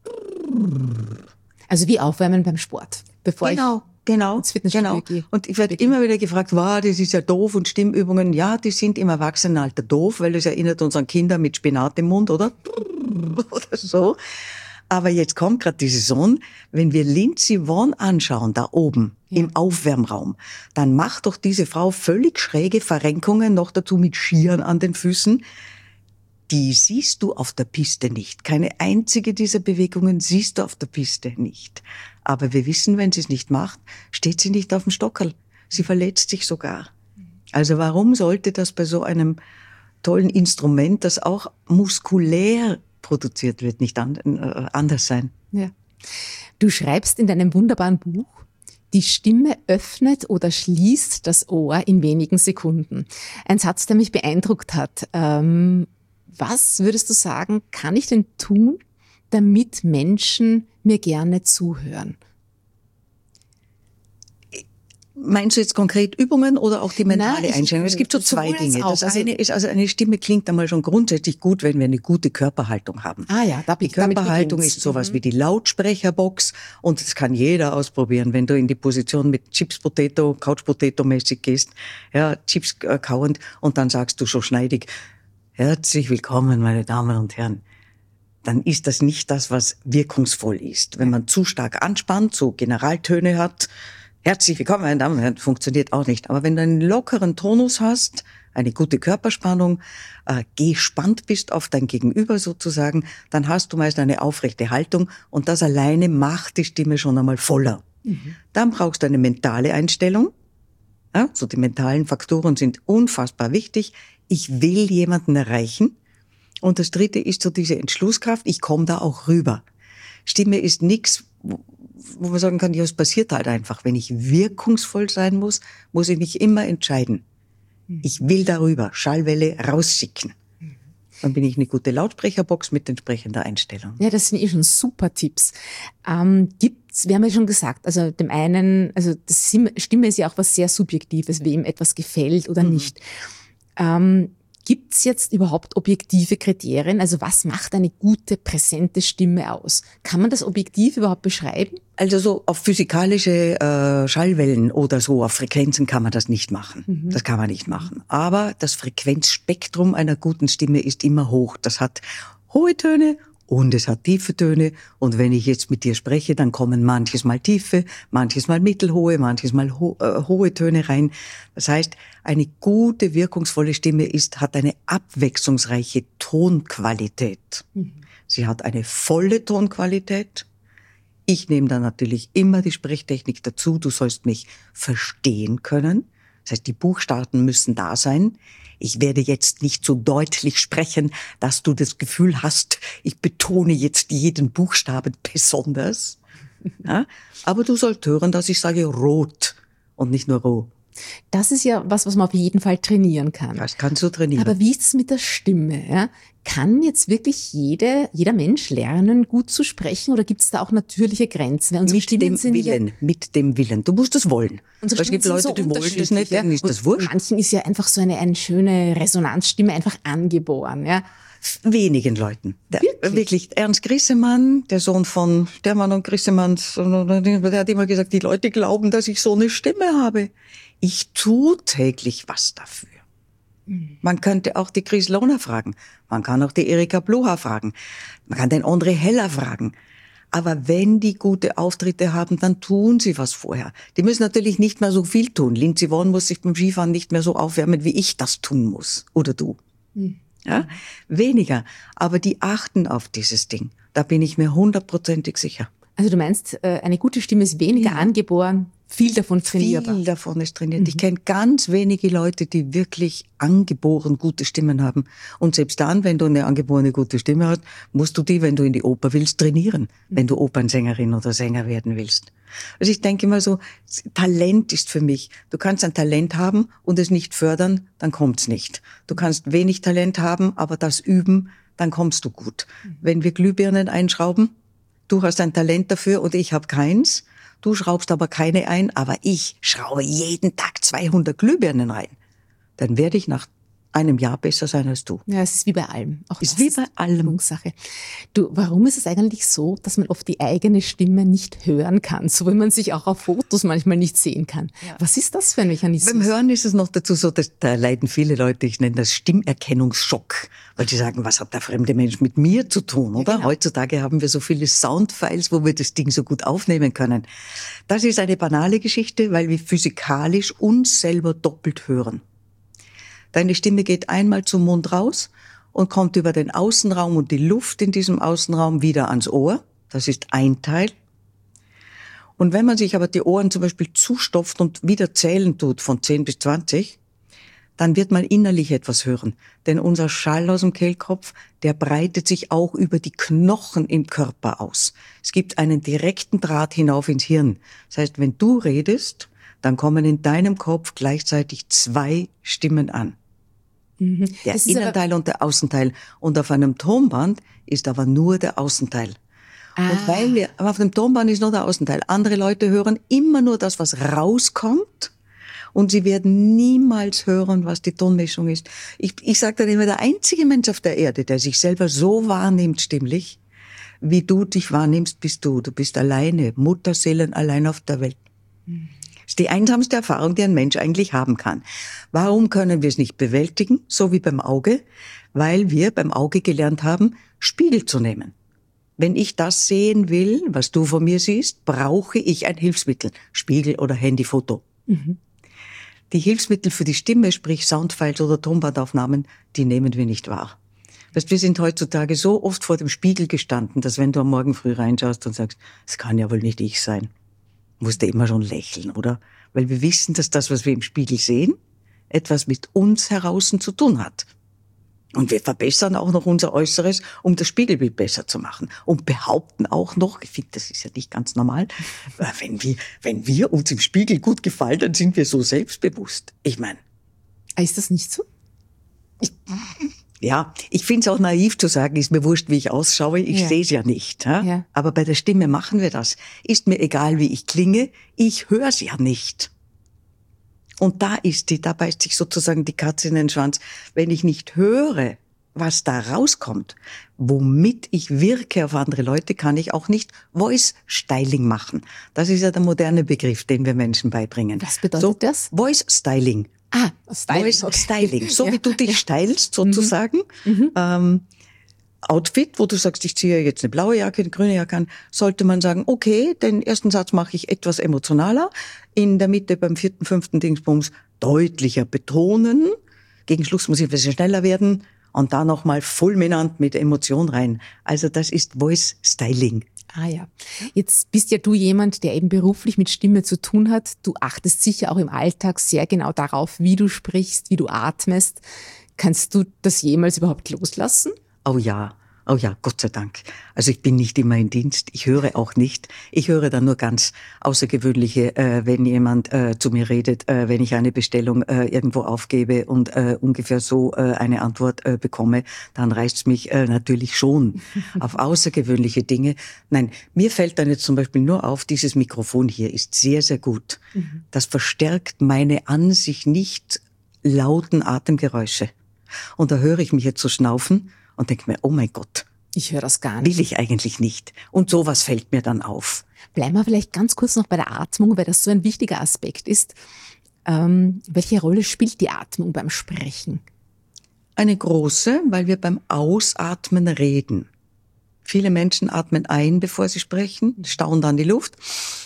Also wie Aufwärmen beim Sport. Bevor Genau. ins Fitnessstudio gehe. Und ich werde immer wieder gefragt, das ist ja doof und Stimmübungen. Ja, die sind im Erwachsenenalter doof, weil das erinnert uns an Kinder mit Spinat im Mund, oder? Oder so. Aber jetzt kommt gerade die Saison, wenn wir Lindsey Vonn anschauen, da oben im Aufwärmraum, dann macht doch diese Frau völlig schräge Verrenkungen, noch dazu mit Skiern an den Füßen. Die siehst du auf der Piste nicht. Keine einzige dieser Bewegungen siehst du auf der Piste nicht. Aber wir wissen, wenn sie es nicht macht, steht sie nicht auf dem Stockerl. Sie verletzt sich sogar. Also warum sollte das bei so einem tollen Instrument, das auch muskulär produziert wird, nicht anders sein? Ja. Du schreibst in deinem wunderbaren Buch, die Stimme öffnet oder schließt das Ohr in wenigen Sekunden. Ein Satz, der mich beeindruckt hat. Was würdest du sagen, kann ich denn tun, damit Menschen mir gerne zuhören? Meinst du jetzt konkret Übungen oder auch die mentale Einstellung? Es gibt so zwei sowohl als Dinge. auch. Das eine ist, also eine Stimme klingt einmal schon grundsätzlich gut, wenn wir eine gute Körperhaltung haben. Ah ja, Die Körperhaltung ist sowas wie die Lautsprecherbox und das kann jeder ausprobieren, wenn du in die Position mit Chips Potato, Couch Potato mäßig gehst, ja, Chips kauend und dann sagst du so schneidig, herzlich willkommen, meine Damen und Herren. Dann ist das nicht das, was wirkungsvoll ist. Wenn man zu stark anspannt, so Generaltöne hat, herzlich willkommen, meine Damen und Herren, funktioniert auch nicht. Aber wenn du einen lockeren Tonus hast, eine gute Körperspannung, gespannt bist auf dein Gegenüber sozusagen, dann hast du meist eine aufrechte Haltung und das alleine macht die Stimme schon einmal voller. Dann brauchst du eine mentale Einstellung. Ja, so die mentalen Faktoren sind unfassbar wichtig. Ich will jemanden erreichen. Und das dritte ist so diese Entschlusskraft, ich komme da auch rüber. Stimme ist nichts, wo man sagen kann, ja, es passiert halt einfach. Wenn ich wirkungsvoll sein muss, muss ich mich immer entscheiden. Ich will darüber Schallwelle rausschicken. Dann bin ich eine gute Lautsprecherbox mit entsprechender Einstellung. Ja, das sind schon super Tipps. Wir haben ja schon gesagt, also dem einen, also das Stimme ist ja auch was sehr Subjektives, wem etwas gefällt oder nicht. Gibt es jetzt überhaupt objektive Kriterien? Also was macht eine gute, präsente Stimme aus? Kann man das objektiv überhaupt beschreiben? Also so auf physikalische Schallwellen oder so, auf Frequenzen kann man das nicht machen. Das kann man nicht machen. Aber das Frequenzspektrum einer guten Stimme ist immer hoch. Das hat hohe Töne und es hat tiefe Töne. Und wenn ich jetzt mit dir spreche, dann kommen manches Mal tiefe, manches Mal mittelhohe, manches Mal hohe Töne rein. Das heißt, eine gute, wirkungsvolle Stimme hat eine abwechslungsreiche Tonqualität. Sie hat eine volle Tonqualität. Ich nehme dann natürlich immer die Sprechtechnik dazu. Du sollst mich verstehen können. Das heißt, die Buchstaben müssen da sein. Ich werde jetzt nicht so deutlich sprechen, dass du das Gefühl hast, ich betone jetzt jeden Buchstaben besonders. Ja? Aber du sollst hören, dass ich sage rot und nicht nur roh. Das ist ja was man auf jeden Fall trainieren kann. Das kannst du trainieren. Aber wie ist es mit der Stimme? Ja? Kann jetzt wirklich jeder Mensch lernen, gut zu sprechen, oder gibt es da auch natürliche Grenzen? Mit dem Willen. Du musst es wollen. Unsere Es gibt Leute, so die wollen das nicht, denen ist das wurscht. Manchen ist ja einfach so eine schöne Resonanzstimme einfach angeboren. Ja? Wenigen Leuten. Wirklich. Ernst Grissemann, der Sohn von Stermann und Grissemann, der hat immer gesagt, die Leute glauben, dass ich so eine Stimme habe. Ich tue täglich was dafür. Man könnte auch die Chris Lohner fragen. Man kann auch die Erika Bluha fragen. Man kann den André Heller fragen. Aber wenn die gute Auftritte haben, dann tun sie was vorher. Die müssen natürlich nicht mehr so viel tun. Lindsey Vonn muss sich beim Skifahren nicht mehr so aufwärmen, wie ich das tun muss. Oder du. Ja? Weniger. Aber die achten auf dieses Ding. Da bin ich mir 100%ig sicher. Also du meinst, eine gute Stimme ist weniger angeboren, viel davon trainierbar. Viel davon ist trainiert. Ich kenne ganz wenige Leute, die wirklich angeboren gute Stimmen haben. Und selbst dann, wenn du eine angeborene gute Stimme hast, musst du die, wenn du in die Oper willst, trainieren. Wenn du Opernsängerin oder Sänger werden willst. Also ich denke immer so, Talent ist für mich, du kannst ein Talent haben und es nicht fördern, dann kommt's nicht. Du kannst wenig Talent haben, aber das üben, dann kommst du gut. Wenn wir Glühbirnen einschrauben, du hast ein Talent dafür und ich habe keins. Du schraubst aber keine ein, aber ich schraube jeden Tag 200 Glühbirnen rein. Dann werde ich nach einem Jahr besser sein als du. Ja, es ist wie bei allem. Auch ist wie bei allem. Sache. Du, warum ist es eigentlich so, dass man oft die eigene Stimme nicht hören kann, so wie man sich auch auf Fotos manchmal nicht sehen kann? Ja. Was ist das für ein Mechanismus? Beim Hören ist es noch dazu so, dass da leiden viele Leute, ich nenne das Stimmerkennungsschock, weil sie sagen, was hat der fremde Mensch mit mir zu tun, oder? Ja, genau. Heutzutage haben wir so viele Soundfiles, wo wir das Ding so gut aufnehmen können. Das ist eine banale Geschichte, weil wir physikalisch uns selber doppelt hören. Deine Stimme geht einmal zum Mund raus und kommt über den Außenraum und die Luft in diesem Außenraum wieder ans Ohr. Das ist ein Teil. Und wenn man sich aber die Ohren zum Beispiel zustopft und wieder zählen tut von 10 bis 20, dann wird man innerlich etwas hören. Denn unser Schall aus dem Kehlkopf, der breitet sich auch über die Knochen im Körper aus. Es gibt einen direkten Draht hinauf ins Hirn. Das heißt, wenn du redest, dann kommen in deinem Kopf gleichzeitig 2 Stimmen an. Der Innenteil und der Außenteil. Und auf einem Tonband ist aber nur der Außenteil. Und weil auf dem Tonband ist nur der Außenteil. Andere Leute hören immer nur das, was rauskommt. Und sie werden niemals hören, was die Tonmischung ist. Ich sage dann immer, der einzige Mensch auf der Erde, der sich selber so wahrnimmt stimmlich, wie du dich wahrnimmst, bist du. Du bist alleine, Mutterseelen allein auf der Welt. Das ist die einsamste Erfahrung, die ein Mensch eigentlich haben kann. Warum können wir es nicht bewältigen, so wie beim Auge? Weil wir beim Auge gelernt haben, Spiegel zu nehmen. Wenn ich das sehen will, was du von mir siehst, brauche ich ein Hilfsmittel, Spiegel oder Handyfoto. Die Hilfsmittel für die Stimme, sprich Soundfiles oder Tonbandaufnahmen, die nehmen wir nicht wahr. Weißt, wir sind heutzutage so oft vor dem Spiegel gestanden, dass wenn du am Morgen früh reinschaust und sagst, es kann ja wohl nicht ich sein, musst du immer schon lächeln, oder? Weil wir wissen, dass das, was wir im Spiegel sehen, etwas mit uns heraus zu tun hat. Und wir verbessern auch noch unser Äußeres, um das Spiegelbild besser zu machen. Und behaupten auch noch, ich finde, das ist ja nicht ganz normal, wenn wir uns im Spiegel gut gefallen, dann sind wir so selbstbewusst. Ich meine. Ist das nicht so? Ja, ich finde es auch naiv zu sagen, ist mir wurscht, wie ich ausschaue, ich sehe es ja nicht. Ja? Aber bei der Stimme machen wir das. Ist mir egal, wie ich klinge, ich höre es ja nicht. Und da beißt sich sozusagen die Katze in den Schwanz. Wenn ich nicht höre, was da rauskommt, womit ich wirke auf andere Leute, kann ich auch nicht Voice Styling machen. Das ist ja der moderne Begriff, den wir Menschen beibringen. Was bedeutet das? Voice Styling. Styling. Voice Styling. So wie du dich stylst, sozusagen. Outfit, wo du sagst, ich ziehe jetzt eine blaue Jacke, eine grüne Jacke an, sollte man sagen, okay, den ersten Satz mache ich etwas emotionaler, in der Mitte beim 4., 5. Dingsbums deutlicher betonen, gegen Schluss muss ich ein bisschen schneller werden und dann nochmal fulminant mit Emotion rein. Also das ist Voice Styling. Ja. Jetzt bist ja du jemand, der eben beruflich mit Stimme zu tun hat. Du achtest sicher auch im Alltag sehr genau darauf, wie du sprichst, wie du atmest. Kannst du das jemals überhaupt loslassen? Oh ja, Oh ja, Gott sei Dank. Also ich bin nicht immer im Dienst. Ich höre auch nicht. Ich höre dann nur ganz außergewöhnliche, wenn jemand zu mir redet, wenn ich eine Bestellung irgendwo aufgebe und ungefähr so eine Antwort bekomme, dann reißt es mich natürlich schon auf außergewöhnliche Dinge. Nein, mir fällt dann jetzt zum Beispiel nur auf, dieses Mikrofon hier ist sehr, sehr gut. Das verstärkt meine an sich nicht lauten Atemgeräusche. Und da höre ich mich jetzt so schnaufen und denke mir, oh mein Gott. Ich höre das gar nicht. Will ich eigentlich nicht. Und sowas fällt mir dann auf. Bleiben wir vielleicht ganz kurz noch bei der Atmung, weil das so ein wichtiger Aspekt ist. Welche Rolle spielt die Atmung beim Sprechen? Eine große, weil wir beim Ausatmen reden. Viele Menschen atmen ein, bevor sie sprechen, stauen dann die Luft.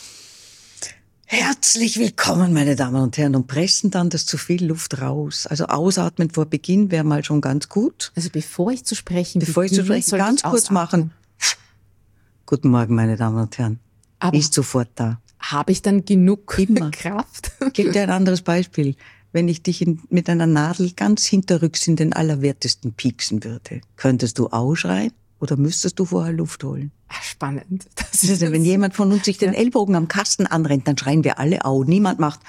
Herzlich willkommen, meine Damen und Herren, und pressen dann das zu viel Luft raus. Also ausatmen vor Beginn wäre mal schon ganz gut. Also bevor ich zu sprechen ganz kurz machen. Guten Morgen, meine Damen und Herren. Aber ist sofort da. Habe ich dann genug Immer. Kraft? Ich gebe dir ein anderes Beispiel. Wenn ich dich mit einer Nadel ganz hinterrücks in den Allerwertesten pieksen würde, könntest du ausschreien? Oder müsstest du vorher Luft holen? Ach, spannend. Das ist, wenn jemand von uns sich den Ellbogen am Kasten anrennt, dann schreien wir alle au. Niemand macht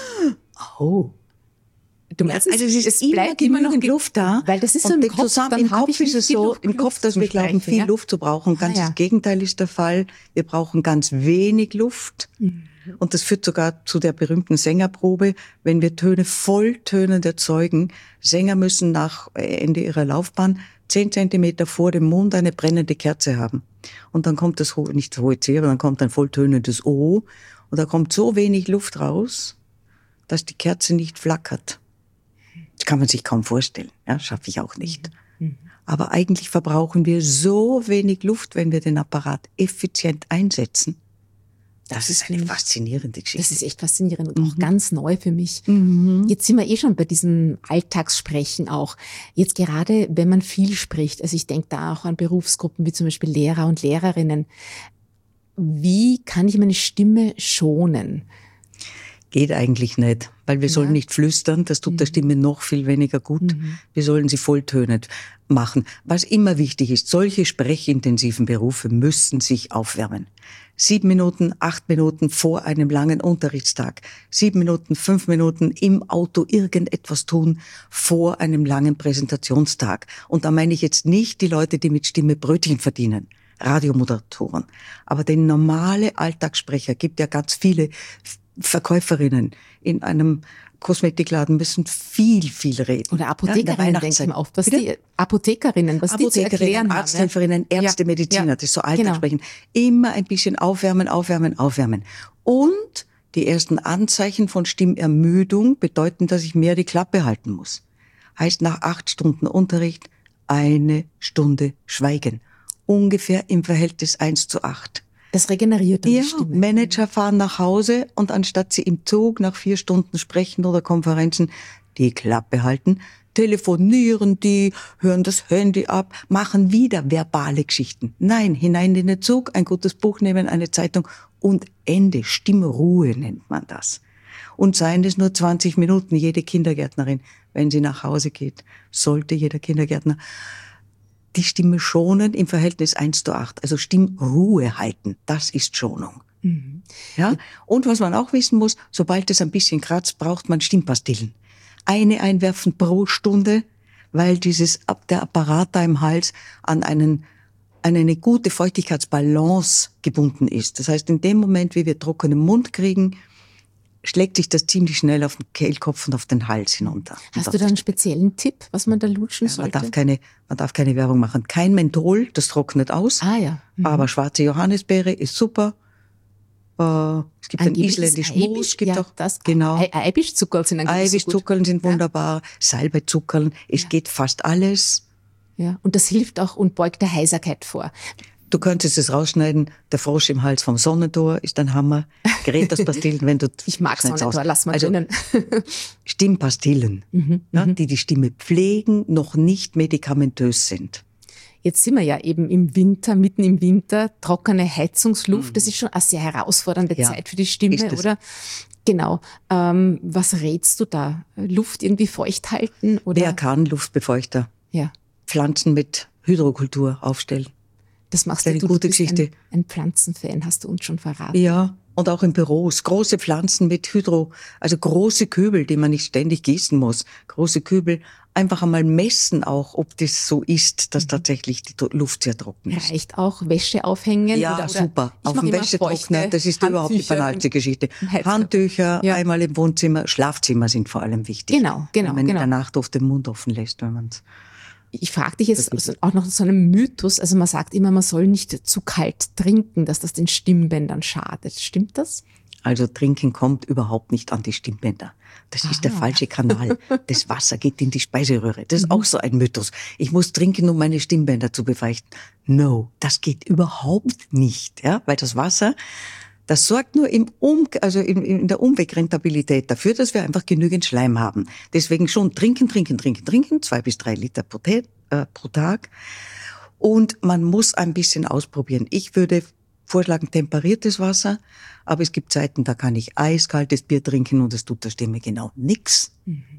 au. Du meinst, also es bleibt immer noch Luft da. Weil das ist so im Kopf. Zusammen, im Kopf ist es so, im Kopf, dass wir glauben, viel Luft zu brauchen. Ganz das Gegenteil ist der Fall. Wir brauchen ganz wenig Luft. Und das führt sogar zu der berühmten Sängerprobe, wenn wir Töne volltönend erzeugen. Sänger müssen nach Ende ihrer Laufbahn 10 Zentimeter vor dem Mond eine brennende Kerze haben. Und dann kommt das, nicht das hohe C, aber dann kommt ein volltönendes O. Und da kommt so wenig Luft raus, dass die Kerze nicht flackert. Das kann man sich kaum vorstellen. Ja, schaffe ich auch nicht. Aber eigentlich verbrauchen wir so wenig Luft, wenn wir den Apparat effizient einsetzen. Das ist eine faszinierende Geschichte. Das ist echt faszinierend und auch ganz neu für mich. Jetzt sind wir schon bei diesem Alltagssprechen auch. Jetzt gerade, wenn man viel spricht, also ich denke da auch an Berufsgruppen wie zum Beispiel Lehrer und Lehrerinnen. Wie kann ich meine Stimme schonen? Geht eigentlich nicht, weil wir sollen nicht flüstern, das tut der Stimme noch viel weniger gut. Wir sollen sie volltönend machen. Was immer wichtig ist, solche sprechintensiven Berufe müssen sich aufwärmen. 7 Minuten, 8 Minuten vor einem langen Unterrichtstag, 7 Minuten, 5 Minuten im Auto irgendetwas tun vor einem langen Präsentationstag. Und da meine ich jetzt nicht die Leute, die mit Stimme Brötchen verdienen, Radiomoderatoren. Aber den normale Alltagssprecher, gibt ja ganz viele Verkäuferinnen in einem Kosmetikladen müssen viel reden. Oder Apothekerinnen, denke ich mal oft. Die Apothekerinnen, was die zu erklären haben. Arzthelferinnen, Ärzte, Mediziner, das ist so Alltagssprechen. Immer ein bisschen aufwärmen. Und die ersten Anzeichen von Stimmermüdung bedeuten, dass ich mehr die Klappe halten muss. Heißt, nach 8 Stunden Unterricht 1 Stunde schweigen. Ungefähr im Verhältnis 1:8. Das regeneriert dann die Stimme. Manager fahren nach Hause und anstatt sie im Zug nach 4 Stunden sprechen oder Konferenzen die Klappe halten, telefonieren die, hören das Handy ab, machen wieder verbale Geschichten. Nein, hinein in den Zug, ein gutes Buch nehmen, eine Zeitung und Ende. Stimmruhe nennt man das. Und seien es nur 20 Minuten, jede Kindergärtnerin, wenn sie nach Hause geht, sollte jeder Kindergärtner die Stimme schonen im Verhältnis 1:8, also Stimmruhe halten, das ist Schonung. Ja? Und was man auch wissen muss, sobald es ein bisschen kratzt, braucht man Stimmpastillen. Eine einwerfen pro Stunde, weil der Apparat da im Hals an eine gute Feuchtigkeitsbalance gebunden ist. Das heißt, in dem Moment, wie wir trockenen Mund kriegen, schlägt sich das ziemlich schnell auf den Kehlkopf und auf den Hals hinunter. Hast du da einen speziellen Tipp, was man da lutschen sollte? Man darf keine Werbung machen. Kein Menthol, das trocknet aus. Aber schwarze Johannisbeere ist super. Es gibt ein isländisches Moos, gibt auch das. Genau. Eibischzuckerl sind eigentlich Eibischzuckerl sind wunderbar. Salbeizuckerl, es geht fast alles. Ja, und das hilft auch und beugt der Heiserkeit vor. Du könntest es rausschneiden, der Frosch im Hals vom Sonnentor ist ein Hammer. Gerät das Pastillen, wenn du... Ich mag Sonnentor, lass mal drinnen. Stimmpastillen, die Stimme pflegen, noch nicht medikamentös sind. Jetzt sind wir ja eben im Winter, mitten im Winter, trockene Heizungsluft, das ist schon eine sehr herausfordernde Zeit für die Stimme, oder? Genau. Was rätst du da? Luft irgendwie feucht halten? Oder? Wer kann Luftbefeuchter? Ja. Pflanzen mit Hydrokultur aufstellen. Das machst Eine du, gute bist Geschichte. Ein Pflanzenfan, hast du uns schon verraten. Ja, und auch in Büros. Große Pflanzen mit also große Kübel, die man nicht ständig gießen muss. Große Kübel. Einfach einmal messen auch, ob das so ist, dass tatsächlich die Luft sehr trocken ist. Reicht auch Wäsche aufhängen? Ja, oder super. Ich Auf mach dem immer Wäschetrockner, feuchte das ist überhaupt die Handtücher banalste Geschichte. im Heizkörper. Handtücher, Ja. einmal im Wohnzimmer, Schlafzimmer sind vor allem wichtig. Genau. Wenn man in der Nacht oft den Mund offen lässt, wenn man es... Ich frage dich jetzt auch noch so einen Mythos. Also man sagt immer, man soll nicht zu kalt trinken, dass das den Stimmbändern schadet. Stimmt das? Also Trinken kommt überhaupt nicht an die Stimmbänder. Das ist der falsche Kanal. Das Wasser geht in die Speiseröhre. Das ist auch so ein Mythos. Ich muss trinken, um meine Stimmbänder zu befeuchten. No, das geht überhaupt nicht, ja, weil das Wasser, das sorgt nur in der Umwegrentabilität dafür, dass wir einfach genügend Schleim haben. Deswegen schon trinken, 2 bis 3 Liter pro Tag. Und man muss ein bisschen ausprobieren. Ich würde vorschlagen temperiertes Wasser, aber es gibt Zeiten, da kann ich eiskaltes Bier trinken und es tut der Stimme genau nix.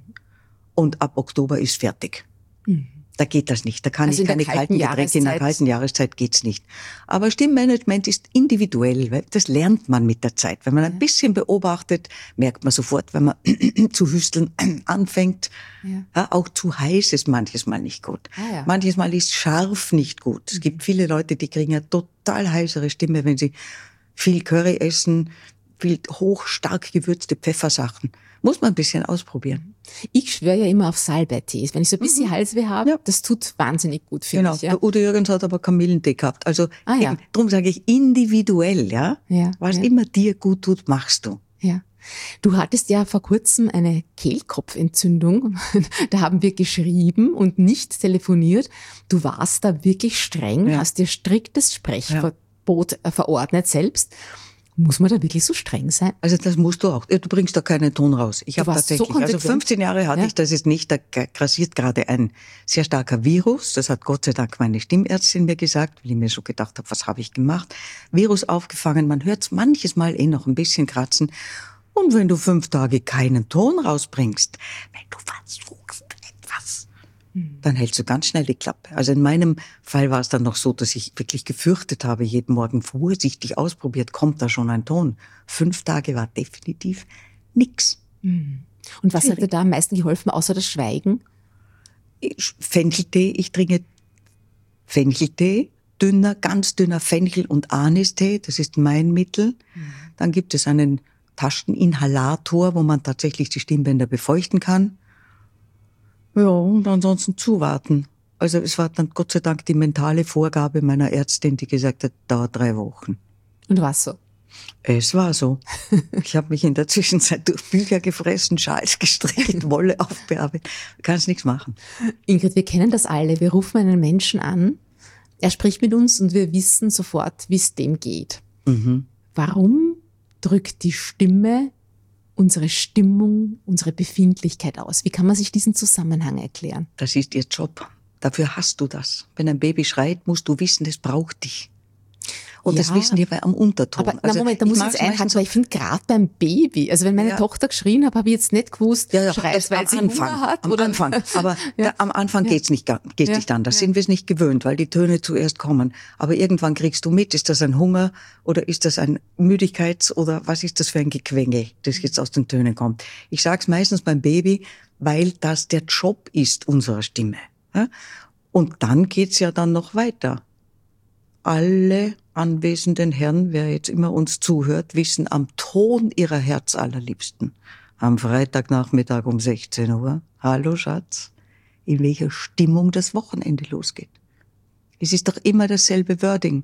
Und ab Oktober ist fertig. Da geht das nicht. Da kann ich keine kalten Getränke. In der kalten Jahreszeit geht's nicht. Aber Stimmmanagement ist individuell. Weil das lernt man mit der Zeit. Wenn man ein bisschen beobachtet, merkt man sofort, wenn man zu hüsteln anfängt. Ja, auch zu heiß ist manches Mal nicht gut. Manches Mal ist scharf nicht gut. Es gibt viele Leute, die kriegen eine total heißere Stimme, wenn sie viel Curry essen, viel stark gewürzte Pfeffersachen. Muss man ein bisschen ausprobieren. Ich schwöre ja immer auf Salbeitee. Wenn ich so ein bisschen Halsweh habe, das tut wahnsinnig gut, finde ich. Ja. Der Udo Jürgens hat aber Kamillentee gehabt. Also darum sage ich individuell, was immer dir gut tut, machst du. Ja. Du hattest ja vor kurzem eine Kehlkopfentzündung. Da haben wir geschrieben und nicht telefoniert. Du warst da wirklich streng, hast dir striktes Sprechverbot verordnet selbst. Muss man da wirklich so streng sein? Also das musst du auch. Du bringst da keinen Ton raus. Ich habe tatsächlich, also 15 Jahre hatte ich das jetzt nicht, da grassiert gerade ein sehr starker Virus. Das hat Gott sei Dank meine Stimmärztin mir gesagt, weil ich mir schon gedacht habe, was habe ich gemacht? Virus aufgefangen, man hört es manches Mal noch ein bisschen kratzen. Und wenn du 5 Tage keinen Ton rausbringst, wenn du versuchst etwas, dann hältst du ganz schnell die Klappe. Also in meinem Fall war es dann noch so, dass ich wirklich gefürchtet habe, jeden Morgen vorsichtig ausprobiert, kommt da schon ein Ton. 5 Tage war definitiv nix. Und was hat dir da am meisten geholfen, außer das Schweigen? Fencheltee, ich trinke Fencheltee, ganz dünner Fenchel- und Anistee, das ist mein Mittel. Dann gibt es einen Tascheninhalator, wo man tatsächlich die Stimmbänder befeuchten kann. Ja, und ansonsten zuwarten. Also es war dann Gott sei Dank die mentale Vorgabe meiner Ärztin, die gesagt hat, dauert 3 Wochen. Und war's so? Es war so. Ich habe mich in der Zwischenzeit durch Bücher gefressen, Schals gestrickt, Wolle aufbearbeitet. Du kannst nichts machen. Ingrid, wir kennen das alle. Wir rufen einen Menschen an, er spricht mit uns und wir wissen sofort, wie es dem geht. Warum drückt die Stimme unsere Stimmung, unsere Befindlichkeit aus? Wie kann man sich diesen Zusammenhang erklären? Das ist ihr Job. Dafür hast du das. Wenn ein Baby schreit, musst du wissen, das braucht dich. Und das wissen wir am Unterton. Aber Moment, da muss ich jetzt einhaken, weil ich finde, gerade beim Baby, also wenn meine Tochter geschrien hat, habe ich jetzt nicht gewusst, schreit, weil sie Hunger hat. Am Anfang. Aber am Anfang geht's nicht anders. Sind wir es nicht gewöhnt, weil die Töne zuerst kommen. Aber irgendwann kriegst du mit, ist das ein Hunger oder ist das ein Müdigkeits- oder was ist das für ein Gequenge, das jetzt aus den Tönen kommt. Ich sag's meistens beim Baby, weil das der Job ist unserer Stimme. Und dann geht's ja dann noch weiter. Alle anwesenden Herren, wer jetzt immer uns zuhört, wissen am Ton ihrer Herzallerliebsten. Am Freitagnachmittag um 16 Uhr, hallo Schatz, in welcher Stimmung das Wochenende losgeht. Es ist doch immer dasselbe Wording.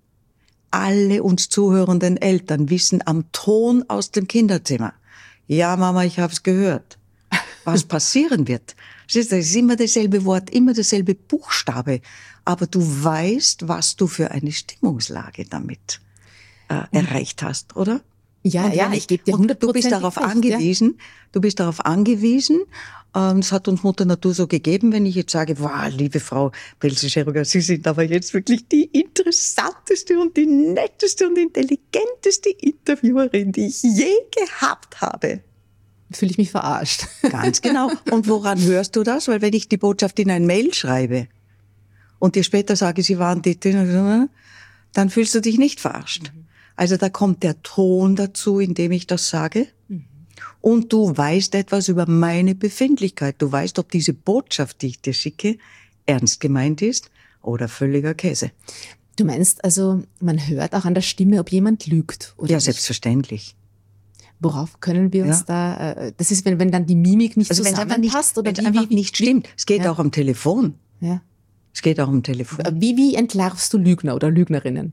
Alle uns zuhörenden Eltern wissen am Ton aus dem Kinderzimmer. Ja, Mama, ich hab's gehört. Was passieren wird. Das ist immer dasselbe Wort, immer dasselbe Buchstabe. Aber du weißt, was du für eine Stimmungslage damit erreicht hast, oder? Ja, ich gebe dir 100% Du bist darauf angewiesen. Du bist darauf angewiesen. Das hat uns Mutter Natur so gegeben, wenn ich jetzt sage, wow, liebe Frau Pelzel-Scheruga, Sie sind aber jetzt wirklich die interessanteste und die netteste und intelligenteste Interviewerin, die ich je gehabt habe. Fühle ich mich verarscht. Ganz genau. Und woran hörst du das? Weil wenn ich die Botschaft in ein Mail schreibe und dir später sage, sie waren die, dann fühlst du dich nicht verarscht. Also da kommt der Ton dazu, indem ich das sage. Und du weißt etwas über meine Befindlichkeit. Du weißt, ob diese Botschaft, die ich dir schicke, ernst gemeint ist oder völliger Käse. Du meinst also, man hört auch an der Stimme, ob jemand lügt, oder? Ja, nicht? Selbstverständlich. Worauf können wir uns das ist, wenn dann die Mimik nicht Also zusammenpasst? Wenn es einfach nicht stimmt. Es geht auch am Telefon. Ja. Es geht auch am Telefon. Wie entlarvst du Lügner oder Lügnerinnen?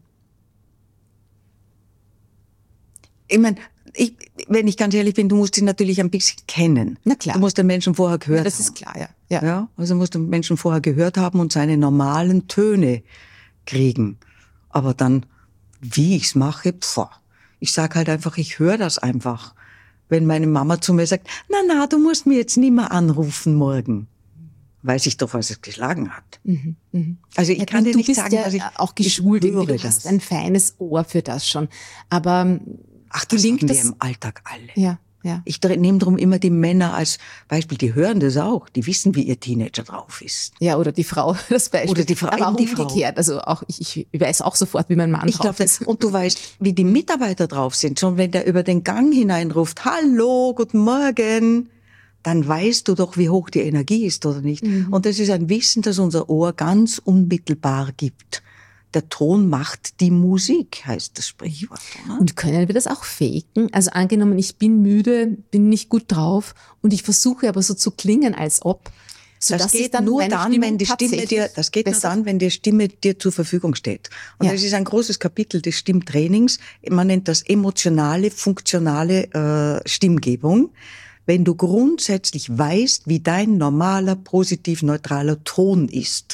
Ich meine, wenn ich ganz ehrlich bin, du musst ihn natürlich ein bisschen kennen. Na klar. Du musst den Menschen vorher gehört haben. Das ist klar, ja. Ja, also musst du den Menschen vorher gehört haben und seine normalen Töne kriegen. Aber dann, wie ich's mache, ich sag halt einfach, ich höre das einfach. Wenn meine Mama zu mir sagt, na, du musst mir jetzt nie mehr anrufen morgen. Weiß ich doch, was es geschlagen hat. Also ich kann dir nicht sagen, dass ich auch geschult, ich höre du das. hast ein feines Ohr für das schon. Aber Ach, das gelingt haben wir das im Alltag alle. Ja. Ich nehme darum immer die Männer als Beispiel, die hören das auch, die wissen, wie ihr Teenager drauf ist. Ja, oder die Frau, das Beispiel. Oder die Frau, aber auch die Frau. umgekehrt. Also auch ich weiß auch sofort, wie mein Mann Ich drauf glaube, ist. und du weißt, wie die Mitarbeiter drauf sind. Schon wenn der über den Gang hineinruft, hallo, guten Morgen, dann weißt du doch, wie hoch die Energie ist oder nicht. Und das ist ein Wissen, das unser Ohr ganz unmittelbar gibt. Der Ton macht die Musik, heißt das Sprichwort. Oder? Und können wir das auch faken? Also angenommen, ich bin müde, bin nicht gut drauf und ich versuche aber so zu klingen, als ob. Das geht nur dann, wenn die Stimme dir zur Verfügung steht. Und das ist ein großes Kapitel des Stimmtrainings. Man nennt das emotionale, funktionale Stimmgebung. Wenn du grundsätzlich weißt, wie dein normaler, positiv-neutraler Ton ist,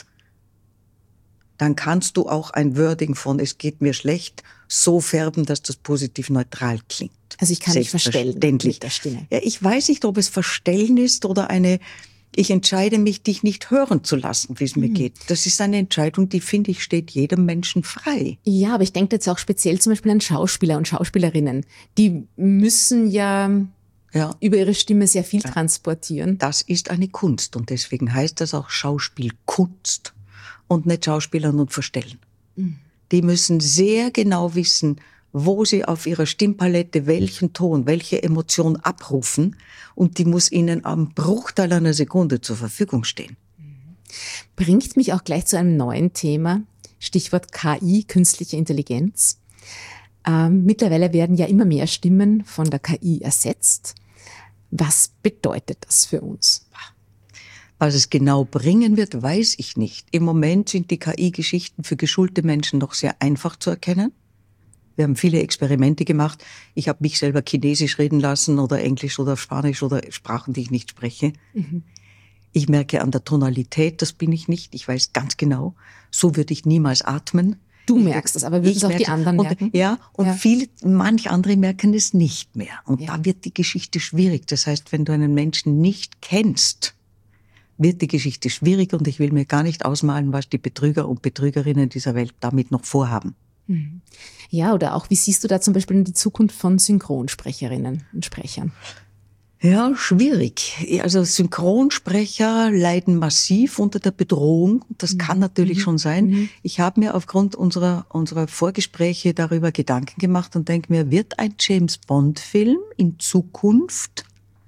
dann kannst du auch ein Wording von "es geht mir schlecht" so färben, dass das positiv-neutral klingt. Also ich kann mich verstellen mit der Stimme. Ja, ich weiß nicht, ob es Verstellen ist oder ich entscheide mich, dich nicht hören zu lassen, wie es mir geht. Das ist eine Entscheidung, die, finde ich, steht jedem Menschen frei. Ja, aber ich denke jetzt auch speziell zum Beispiel an Schauspieler und Schauspielerinnen. Die müssen ja über ihre Stimme sehr viel transportieren. Das ist eine Kunst und deswegen heißt das auch Schauspielkunst. Und nicht Schauspielern und Verstellen. Die müssen sehr genau wissen, wo sie auf ihrer Stimmpalette welchen Ton, welche Emotion abrufen, und die muss ihnen am Bruchteil einer Sekunde zur Verfügung stehen. Bringt mich auch gleich zu einem neuen Thema, Stichwort KI, künstliche Intelligenz. Mittlerweile werden ja immer mehr Stimmen von der KI ersetzt. Was bedeutet das für uns? Was es genau bringen wird, weiß ich nicht. Im Moment sind die KI-Geschichten für geschulte Menschen noch sehr einfach zu erkennen. Wir haben viele Experimente gemacht. Ich habe mich selber Chinesisch reden lassen oder Englisch oder Spanisch oder Sprachen, die ich nicht spreche. Ich merke an der Tonalität, das bin ich nicht. Ich weiß ganz genau, so würde ich niemals atmen. Du merkst das, aber würden es auch die anderen merken? Manch andere merken es nicht mehr. Und da wird die Geschichte schwierig. Das heißt, wenn du einen Menschen nicht kennst, wird die Geschichte schwierig, und ich will mir gar nicht ausmalen, was die Betrüger und Betrügerinnen dieser Welt damit noch vorhaben. Ja, oder auch, wie siehst du da zum Beispiel die Zukunft von Synchronsprecherinnen und Sprechern? Ja, schwierig. Also Synchronsprecher leiden massiv unter der Bedrohung. Das kann natürlich schon sein. Ich habe mir aufgrund unserer Vorgespräche darüber Gedanken gemacht und denke mir, wird ein James-Bond-Film in Zukunft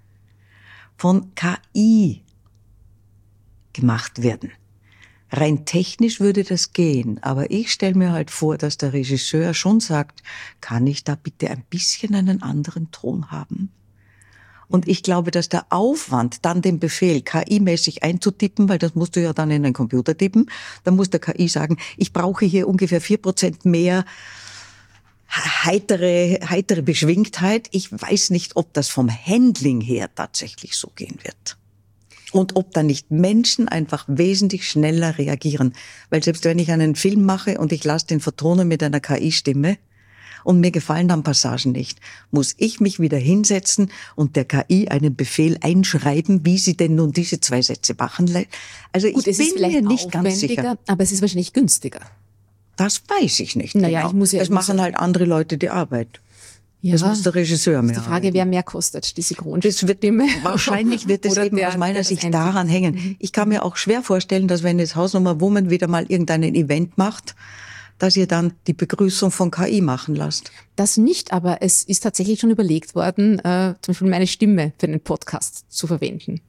von KI gemacht werden? Rein technisch würde das gehen, aber ich stelle mir halt vor, dass der Regisseur schon sagt, kann ich da bitte ein bisschen einen anderen Ton haben? Und ich glaube, dass der Aufwand, dann den Befehl KI-mäßig einzutippen, weil das musst du ja dann in den Computer tippen, dann muss der KI sagen, ich brauche hier ungefähr 4% mehr heitere Beschwingtheit. Ich weiß nicht, ob das vom Handling her tatsächlich so gehen wird. Und ob da nicht Menschen einfach wesentlich schneller reagieren. Weil selbst wenn ich einen Film mache und ich lasse den vertonen mit einer KI-Stimme und mir gefallen dann Passagen nicht, muss ich mich wieder hinsetzen und der KI einen Befehl einschreiben, wie sie denn nun diese 2 Sätze machen. Also Gut, ich bin mir nicht ganz sicher. Aber es ist wahrscheinlich günstiger. Das weiß ich nicht. Naja, genau. ich muss ja das machen halt andere Leute die Arbeit. Ja, das muss der Regisseur mehr die Frage, wer mehr kostet, die Synchronstimme. Wahrscheinlich wird es eben aus meiner Sicht daran hängen. Ich kann mir auch schwer vorstellen, dass wenn jetzt Hausnummer Woman wieder mal irgendeinen Event macht, dass ihr dann die Begrüßung von KI machen lasst. Das nicht, aber es ist tatsächlich schon überlegt worden, zum Beispiel meine Stimme für einen Podcast zu verwenden.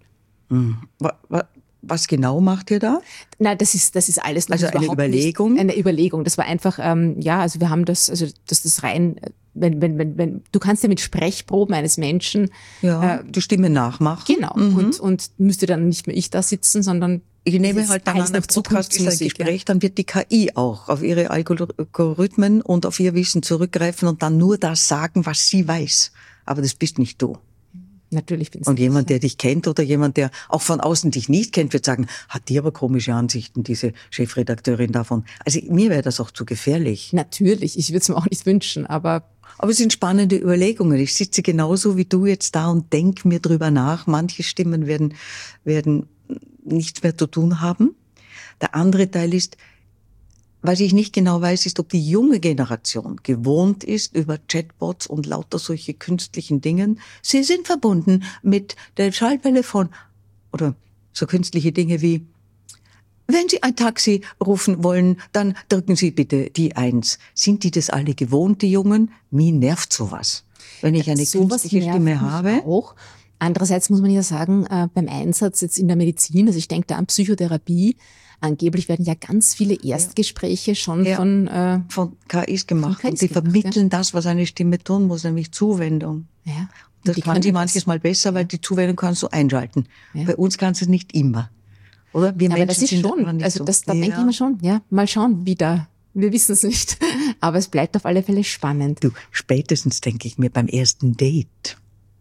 Was genau macht ihr da? Nein, das ist alles noch also eine Überlegung. Eine Überlegung. Das war einfach, also wir haben das rein, wenn du kannst ja mit Sprechproben eines Menschen die Stimme nachmachen. Genau. Und müsste dann nicht mehr ich da sitzen, sondern ich nehme halt dann an, der Podcast ist ein Gespräch, dann wird die KI auch auf ihre Algorithmen und auf ihr Wissen zurückgreifen und dann nur das sagen, was sie weiß. Aber das bist nicht du. Natürlich bin's. Und jemand, der dich kennt oder jemand, der auch von außen dich nicht kennt, wird sagen, hat die aber komische Ansichten, diese Chefredakteurin davon. Also mir wäre das auch zu gefährlich. Natürlich, ich würde es mir auch nicht wünschen, aber es sind spannende Überlegungen. Ich sitze genauso wie du jetzt da und denke mir drüber nach. Manche Stimmen werden nichts mehr zu tun haben. Der andere Teil ist, was ich nicht genau weiß, ist, ob die junge Generation gewohnt ist über Chatbots und lauter solche künstlichen Dingen. Sie sind verbunden mit der Schallwelle von, oder so künstliche Dinge wie, wenn Sie ein Taxi rufen wollen, dann drücken Sie bitte die 1. Sind die das alle gewohnt, die Jungen? Mir nervt sowas. Wenn ich eine künstliche Stimme habe. Auch. Andererseits muss man ja sagen, beim Einsatz jetzt in der Medizin, also ich denke da an Psychotherapie, angeblich werden ja ganz viele Erstgespräche schon von KIs gemacht. Und die vermitteln das, was eine Stimme tun muss, nämlich Zuwendung. Ja. Das kann sie manches Mal besser, weil die Zuwendung kannst du einschalten. Ja. Bei uns kannst du es nicht immer. Oder? Wir Menschen aber das ist sind schon, nicht also so. da denke ich mir schon, mal schauen, wir wissen es nicht. Aber es bleibt auf alle Fälle spannend. Du, spätestens denke ich mir beim ersten Date,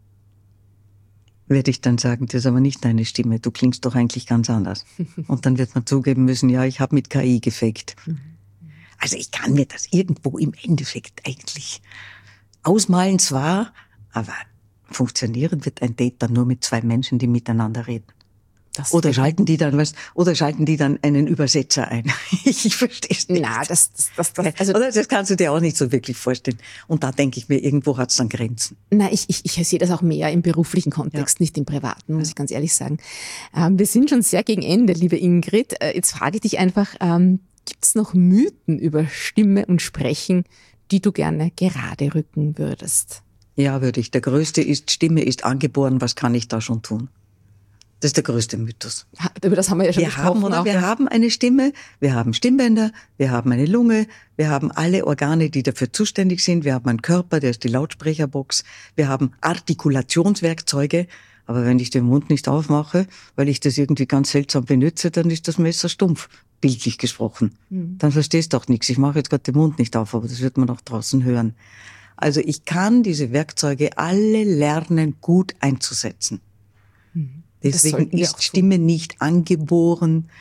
werde ich dann sagen, das ist aber nicht deine Stimme, du klingst doch eigentlich ganz anders. Und dann wird man zugeben müssen, ja, ich habe mit KI gefaked. Also ich kann mir das irgendwo im Endeffekt eigentlich ausmalen zwar, aber funktionieren wird ein Date dann nur mit 2 Menschen, die miteinander reden. Oder schalten die dann einen Übersetzer ein? Ich verstehe es nicht. Na, das kannst du dir auch nicht so wirklich vorstellen. Und da denke ich mir, irgendwo hat es dann Grenzen. Na, ich sehe das auch mehr im beruflichen Kontext, nicht im privaten, muss ich ganz ehrlich sagen. Wir sind schon sehr gegen Ende, liebe Ingrid. Jetzt frage ich dich einfach, gibt es noch Mythen über Stimme und Sprechen, die du gerne gerade rücken würdest? Ja, würde ich. Der größte ist, Stimme ist angeboren, was kann ich da schon tun? Das ist der größte Mythos. Über das haben wir ja schon gesprochen. Wir haben eine Stimme, wir haben Stimmbänder, wir haben eine Lunge, wir haben alle Organe, die dafür zuständig sind, wir haben einen Körper, der ist die Lautsprecherbox, wir haben Artikulationswerkzeuge, aber wenn ich den Mund nicht aufmache, weil ich das irgendwie ganz seltsam benutze, dann ist das Messer stumpf, bildlich gesprochen. Dann verstehst du auch nichts. Ich mache jetzt gerade den Mund nicht auf, aber das wird man auch draußen hören. Also ich kann diese Werkzeuge alle lernen, gut einzusetzen. Deswegen ist Stimme nicht angeboren.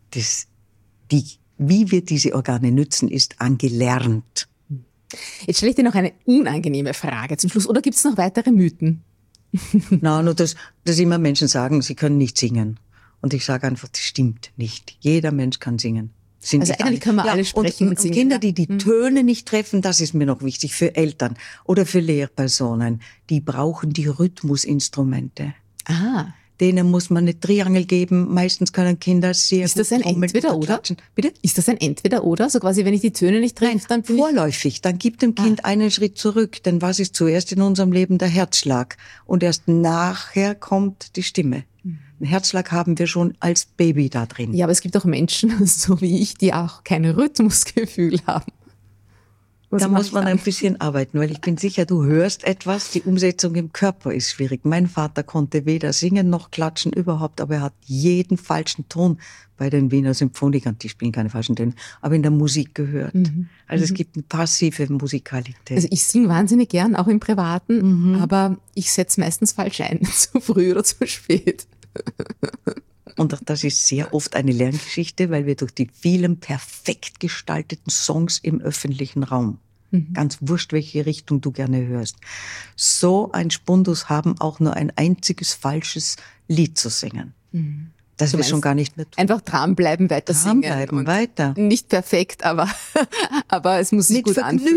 Wie wir diese Organe nützen, ist angelernt. Jetzt stelle ich dir noch eine unangenehme Frage zum Schluss. Oder gibt es noch weitere Mythen? Nein, nur dass immer Menschen sagen, sie können nicht singen. Und ich sage einfach, das stimmt nicht. Jeder Mensch kann singen. Also eigentlich können wir alle sprechen und singen. Kinder, die Töne nicht treffen, das ist mir noch wichtig für Eltern oder für Lehrpersonen. Die brauchen die Rhythmusinstrumente. Denen muss man eine Triangel geben. Meistens können Kinder sehr gut. Ist das ein Entweder-Oder? Bitte? Ist das ein Entweder-Oder? So quasi, wenn ich die Töne nicht treffe, dann bin vorläufig. Dann gibt dem Kind einen Schritt zurück. Denn was ist zuerst in unserem Leben? Der Herzschlag. Und erst nachher kommt die Stimme. Einen Herzschlag haben wir schon als Baby da drin. Ja, aber es gibt auch Menschen, so wie ich, die auch kein Rhythmusgefühl haben. Da muss man ein bisschen arbeiten, weil ich bin sicher, du hörst etwas, die Umsetzung im Körper ist schwierig. Mein Vater konnte weder singen noch klatschen überhaupt, aber er hat jeden falschen Ton bei den Wiener Symphonikern, die spielen keine falschen Töne, aber in der Musik gehört. Also es gibt eine passive Musikalität. Also ich singe wahnsinnig gern, auch im Privaten, aber ich setze meistens falsch ein, zu früh oder zu spät. Und auch das ist sehr oft eine Lerngeschichte, weil wir durch die vielen perfekt gestalteten Songs im öffentlichen Raum, ganz wurscht, welche Richtung du gerne hörst, so ein Spundus haben, auch nur ein einziges falsches Lied zu singen. Das wir schon gar nicht mehr tun. Einfach dranbleiben, weiter singen. Dranbleiben, weiter. Nicht perfekt, aber es muss sich gut anfühlen. Mit Vergnügen.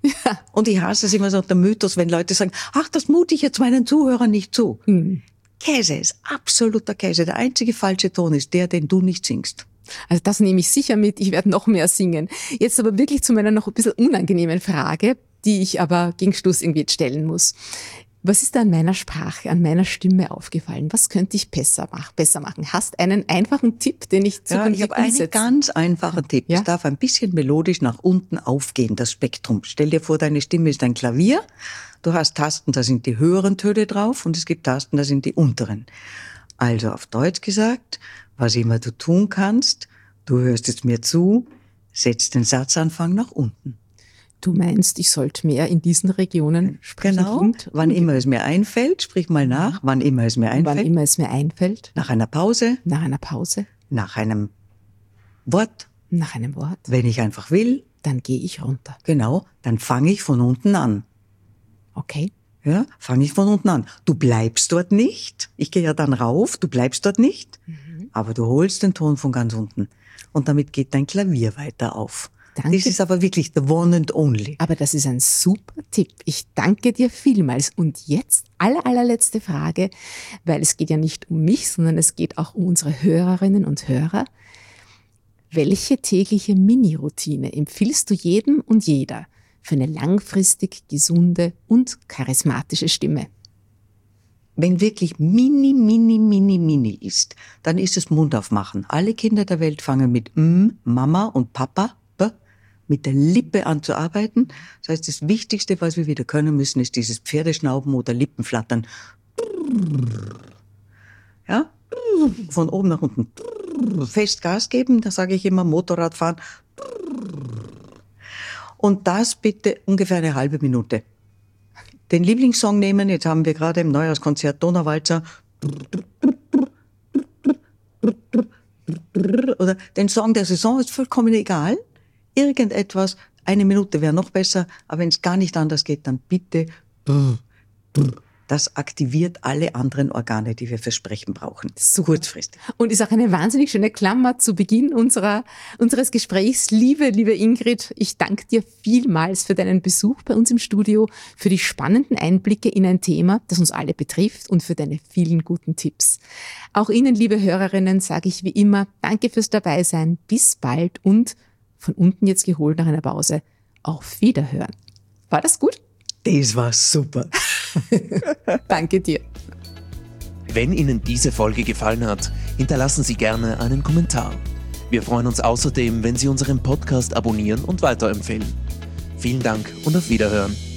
Ja. Und ich hasse es immer so, der Mythos, wenn Leute sagen, ach, das mute ich jetzt meinen Zuhörern nicht zu. Käse ist absoluter Käse. Der einzige falsche Ton ist der, den du nicht singst. Also das nehme ich sicher mit. Ich werde noch mehr singen. Jetzt aber wirklich zu meiner noch ein bisschen unangenehmen Frage, die ich aber gegen Schluss irgendwie jetzt stellen muss. Was ist da an meiner Sprache, an meiner Stimme aufgefallen? Was könnte ich besser machen? Hast einen einfachen Tipp, den ich ich habe einen ganz einfachen Tipp. Ja? Es darf ein bisschen melodisch nach unten aufgehen, das Spektrum. Stell dir vor, deine Stimme ist ein Klavier. Du hast Tasten, da sind die höheren Töne drauf und es gibt Tasten, da sind die unteren. Also auf Deutsch gesagt, was immer du tun kannst, du hörst jetzt mir zu, setz den Satzanfang nach unten. Du meinst, ich sollte mehr in diesen Regionen sprechen? Genau, wann immer es mir einfällt, sprich mal nach, wann immer es mir einfällt. Wann immer es mir einfällt. Nach einer Pause. Nach einer Pause. Nach einem Wort. Nach einem Wort. Wenn ich einfach will. Dann gehe ich runter. Genau, dann fange ich von unten an. Okay. Ja, fange ich von unten an. Du bleibst dort nicht. Ich gehe ja dann rauf, du bleibst dort nicht. Aber du holst den Ton von ganz unten. Und damit geht dein Klavier weiter auf. Danke. Das ist aber wirklich the one and only. Aber das ist ein super Tipp. Ich danke dir vielmals. Und jetzt allerletzte Frage, weil es geht ja nicht um mich, sondern es geht auch um unsere Hörerinnen und Hörer. Welche tägliche Mini-Routine empfiehlst du jedem und jeder für eine langfristig gesunde und charismatische Stimme? Wenn wirklich mini ist, dann ist es Mund aufmachen. Alle Kinder der Welt fangen mit Mama und Papa, mit der Lippe an zu arbeiten. Das heißt, das Wichtigste, was wir wieder können müssen, ist dieses Pferdeschnauben oder Lippenflattern. Ja? Von oben nach unten. Fest Gas geben, da sage ich immer Motorradfahren. Und das bitte ungefähr eine halbe Minute. Den Lieblingssong nehmen, jetzt haben wir gerade im Neujahrskonzert Donauwalzer. Oder den Song der Saison, ist vollkommen egal. Irgendetwas, eine Minute wäre noch besser, aber wenn es gar nicht anders geht, dann bitte. Das aktiviert alle anderen Organe, die wir fürs Sprechen brauchen. So kurzfristig. Und ist auch eine wahnsinnig schöne Klammer zu Beginn unseres Gesprächs. Liebe Ingrid, ich danke dir vielmals für deinen Besuch bei uns im Studio, für die spannenden Einblicke in ein Thema, das uns alle betrifft und für deine vielen guten Tipps. Auch Ihnen, liebe Hörerinnen, sage ich wie immer, danke fürs Dabeisein, bis bald und von unten jetzt geholt nach einer Pause, auf Wiederhören. War das gut? Das war super. Danke dir. Wenn Ihnen diese Folge gefallen hat, hinterlassen Sie gerne einen Kommentar. Wir freuen uns außerdem, wenn Sie unseren Podcast abonnieren und weiterempfehlen. Vielen Dank und auf Wiederhören.